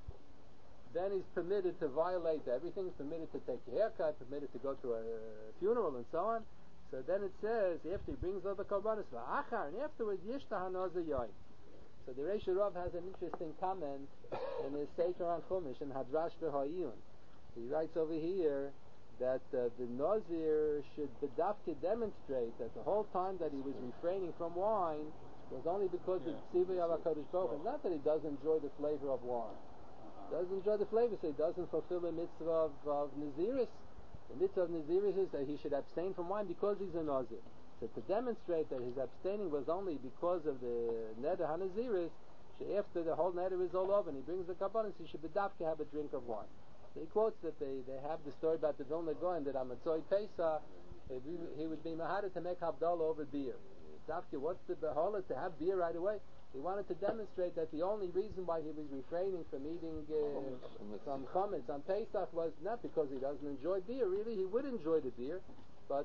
then he's permitted to violate everything. He's permitted to take a haircut, permitted to go to a funeral and so on. So then it says, after he brings all the Karbanis, and afterwards, Yishtah HaNazir Yoim. So the Reish Rav has an interesting comment in his Sefer on Chumash in Hadrash B'Ha'iyun. He writes over here that the Nazir should bedafke demonstrate that the whole time that he was refraining from wine was only because of Tzivui Al HaKadosh Baruch Hu. Not that he doesn't enjoy the flavor of wine. Doesn't enjoy the flavor, so he doesn't fulfill the mitzvah of Naziris. The mitzvah of Naziris is that he should abstain from wine because he's a Nazir. So to demonstrate that his abstaining was only because of the Neder HaNaziris, after the whole Neder is all over and he brings the Kabbalah, he should bedafke have a drink of wine. So he quotes that they have the story about the Vilna Gaon that Amatzoi Pesach, he would be mahaded to make Havdalah over beer. Dafke, what's the beholah to have beer right away? He wanted to demonstrate that the only reason why he was refraining from eating some chametz on Pesach was not because he doesn't enjoy beer. Really, he would enjoy the beer, but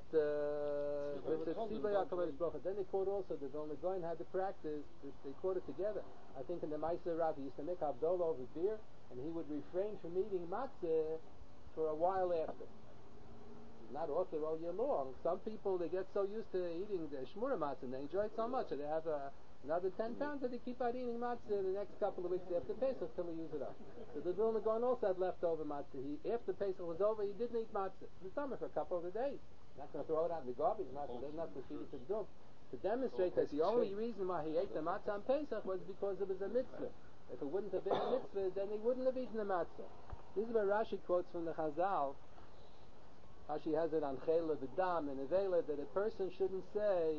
then they quote also the Vilna Gaon had the practice. They quote it together. I think in the Ma'aser Rav he used to make Havdalah over beer, and he would refrain from eating matzah for a while after. Not author all year long. Some people, they get so used to eating the shmura matzah and they enjoy it so much that they have another 10 pounds that they keep on eating matzah the next couple of weeks after Pesach till they use it up. So the Vilna Gaon also had leftover matzah. After Pesach was over, he didn't eat matzah in the summer for a couple of days. Not going to throw it out in the garbage, doesn't have to feed it to the dog. To demonstrate that the only reason why he ate the matzah on Pesach was because it was a mitzvah. If it wouldn't have been a mitzvah, then he wouldn't have eaten the matzah. This is where Rashi quotes from the Chazal. Rashi has it on Chela V'Dam and Avela that a person shouldn't say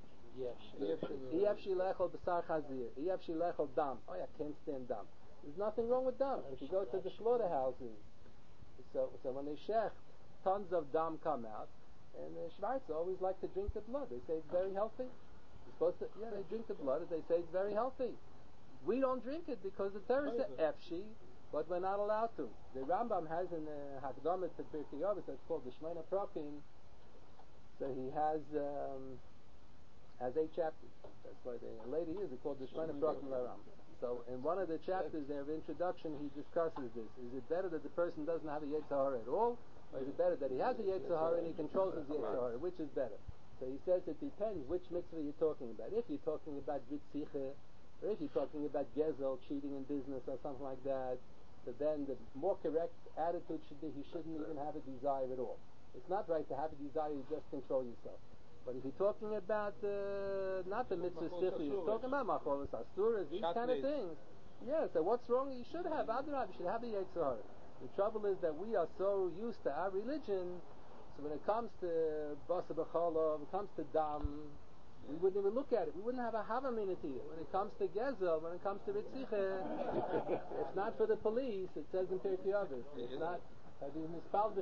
Iyaf Shilechol B'Sar Chazir, Iyaf Shilechol Dam. Oh, I can't stand Dam. There's nothing wrong with Dam. If you go to the slaughterhouses, so when they shecht, tons of Dam come out, and the Schwarzer always like to drink the blood. They say it's very healthy. You're supposed to, they drink the blood, and they say it's very healthy. We don't drink it because the Torah says Efshi, but we're not allowed to. The Rambam has in the Hakdamah to Pirkei Avos that's called the Shmeina Prakim. So he has 8 chapters. That's why the lady is called the Shmeina Prakim Rambam. So in one of the chapters there of introduction, he discusses this. Is it better that the person doesn't have a Yetzer Hara at all, or is it better that he has a Yetzer Hara and he controls his Yetzer Hara? Which is better? So he says it depends which mitzvah you're talking about. If you're talking about Ritziche, or if you're talking about Gezel, cheating in business or something like that, so then the more correct attitude should be he shouldn't even have a desire at all. It's not right to have a desire, you just control yourself. But if you're talking about not the mitzvah stichli, you're talking about macholos asturas, these kind of things. Yeah, so what's wrong? You should have Adarab, you should have a Yetzer Hara. The trouble is that we are so used to our religion, so when it comes to Basa B'Chala, when it comes to Dam, we wouldn't even look at it. We wouldn't have a Havaminati. When it comes to Gezel, when it comes to Ritziche, it's not for the police, it says in Pirkei Avos. It's not. It's not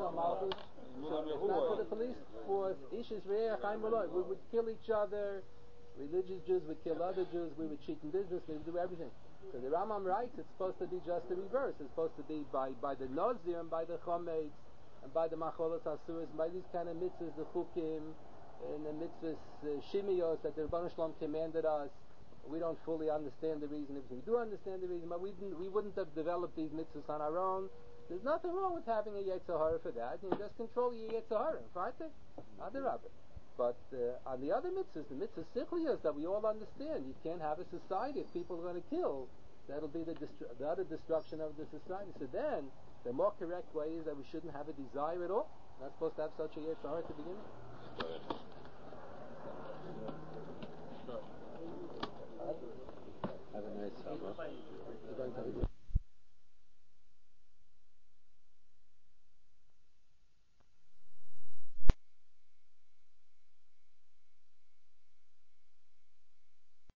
for the police force. We would kill each other. Religious Jews would kill other Jews. We would cheat in business. We would do everything. So the Rambam writes it's supposed to be just the reverse. It's supposed to be by the Nozir and by the Chometz and by the Macholos Asuras and by these kind of mitzvahs, the Chukim and the mitzvahs, Shimiyos that the Rebbeinu Shalom commanded us. We don't fully understand the reason. If we do understand the reason, but we wouldn't have developed these mitzvahs on our own. There's nothing wrong with having a Yetzer Hara for that. You just control your Yetzer Hara, right? Adarabah. But on the other mitzvahs, the mitzvahs sichliyos that we all understand, you can't have a society if people are going to kill. That'll be the utter destruction of the society. So then, the more correct way is that we shouldn't have a desire at all. We're not supposed to have such a Yetzer Hara to begin with.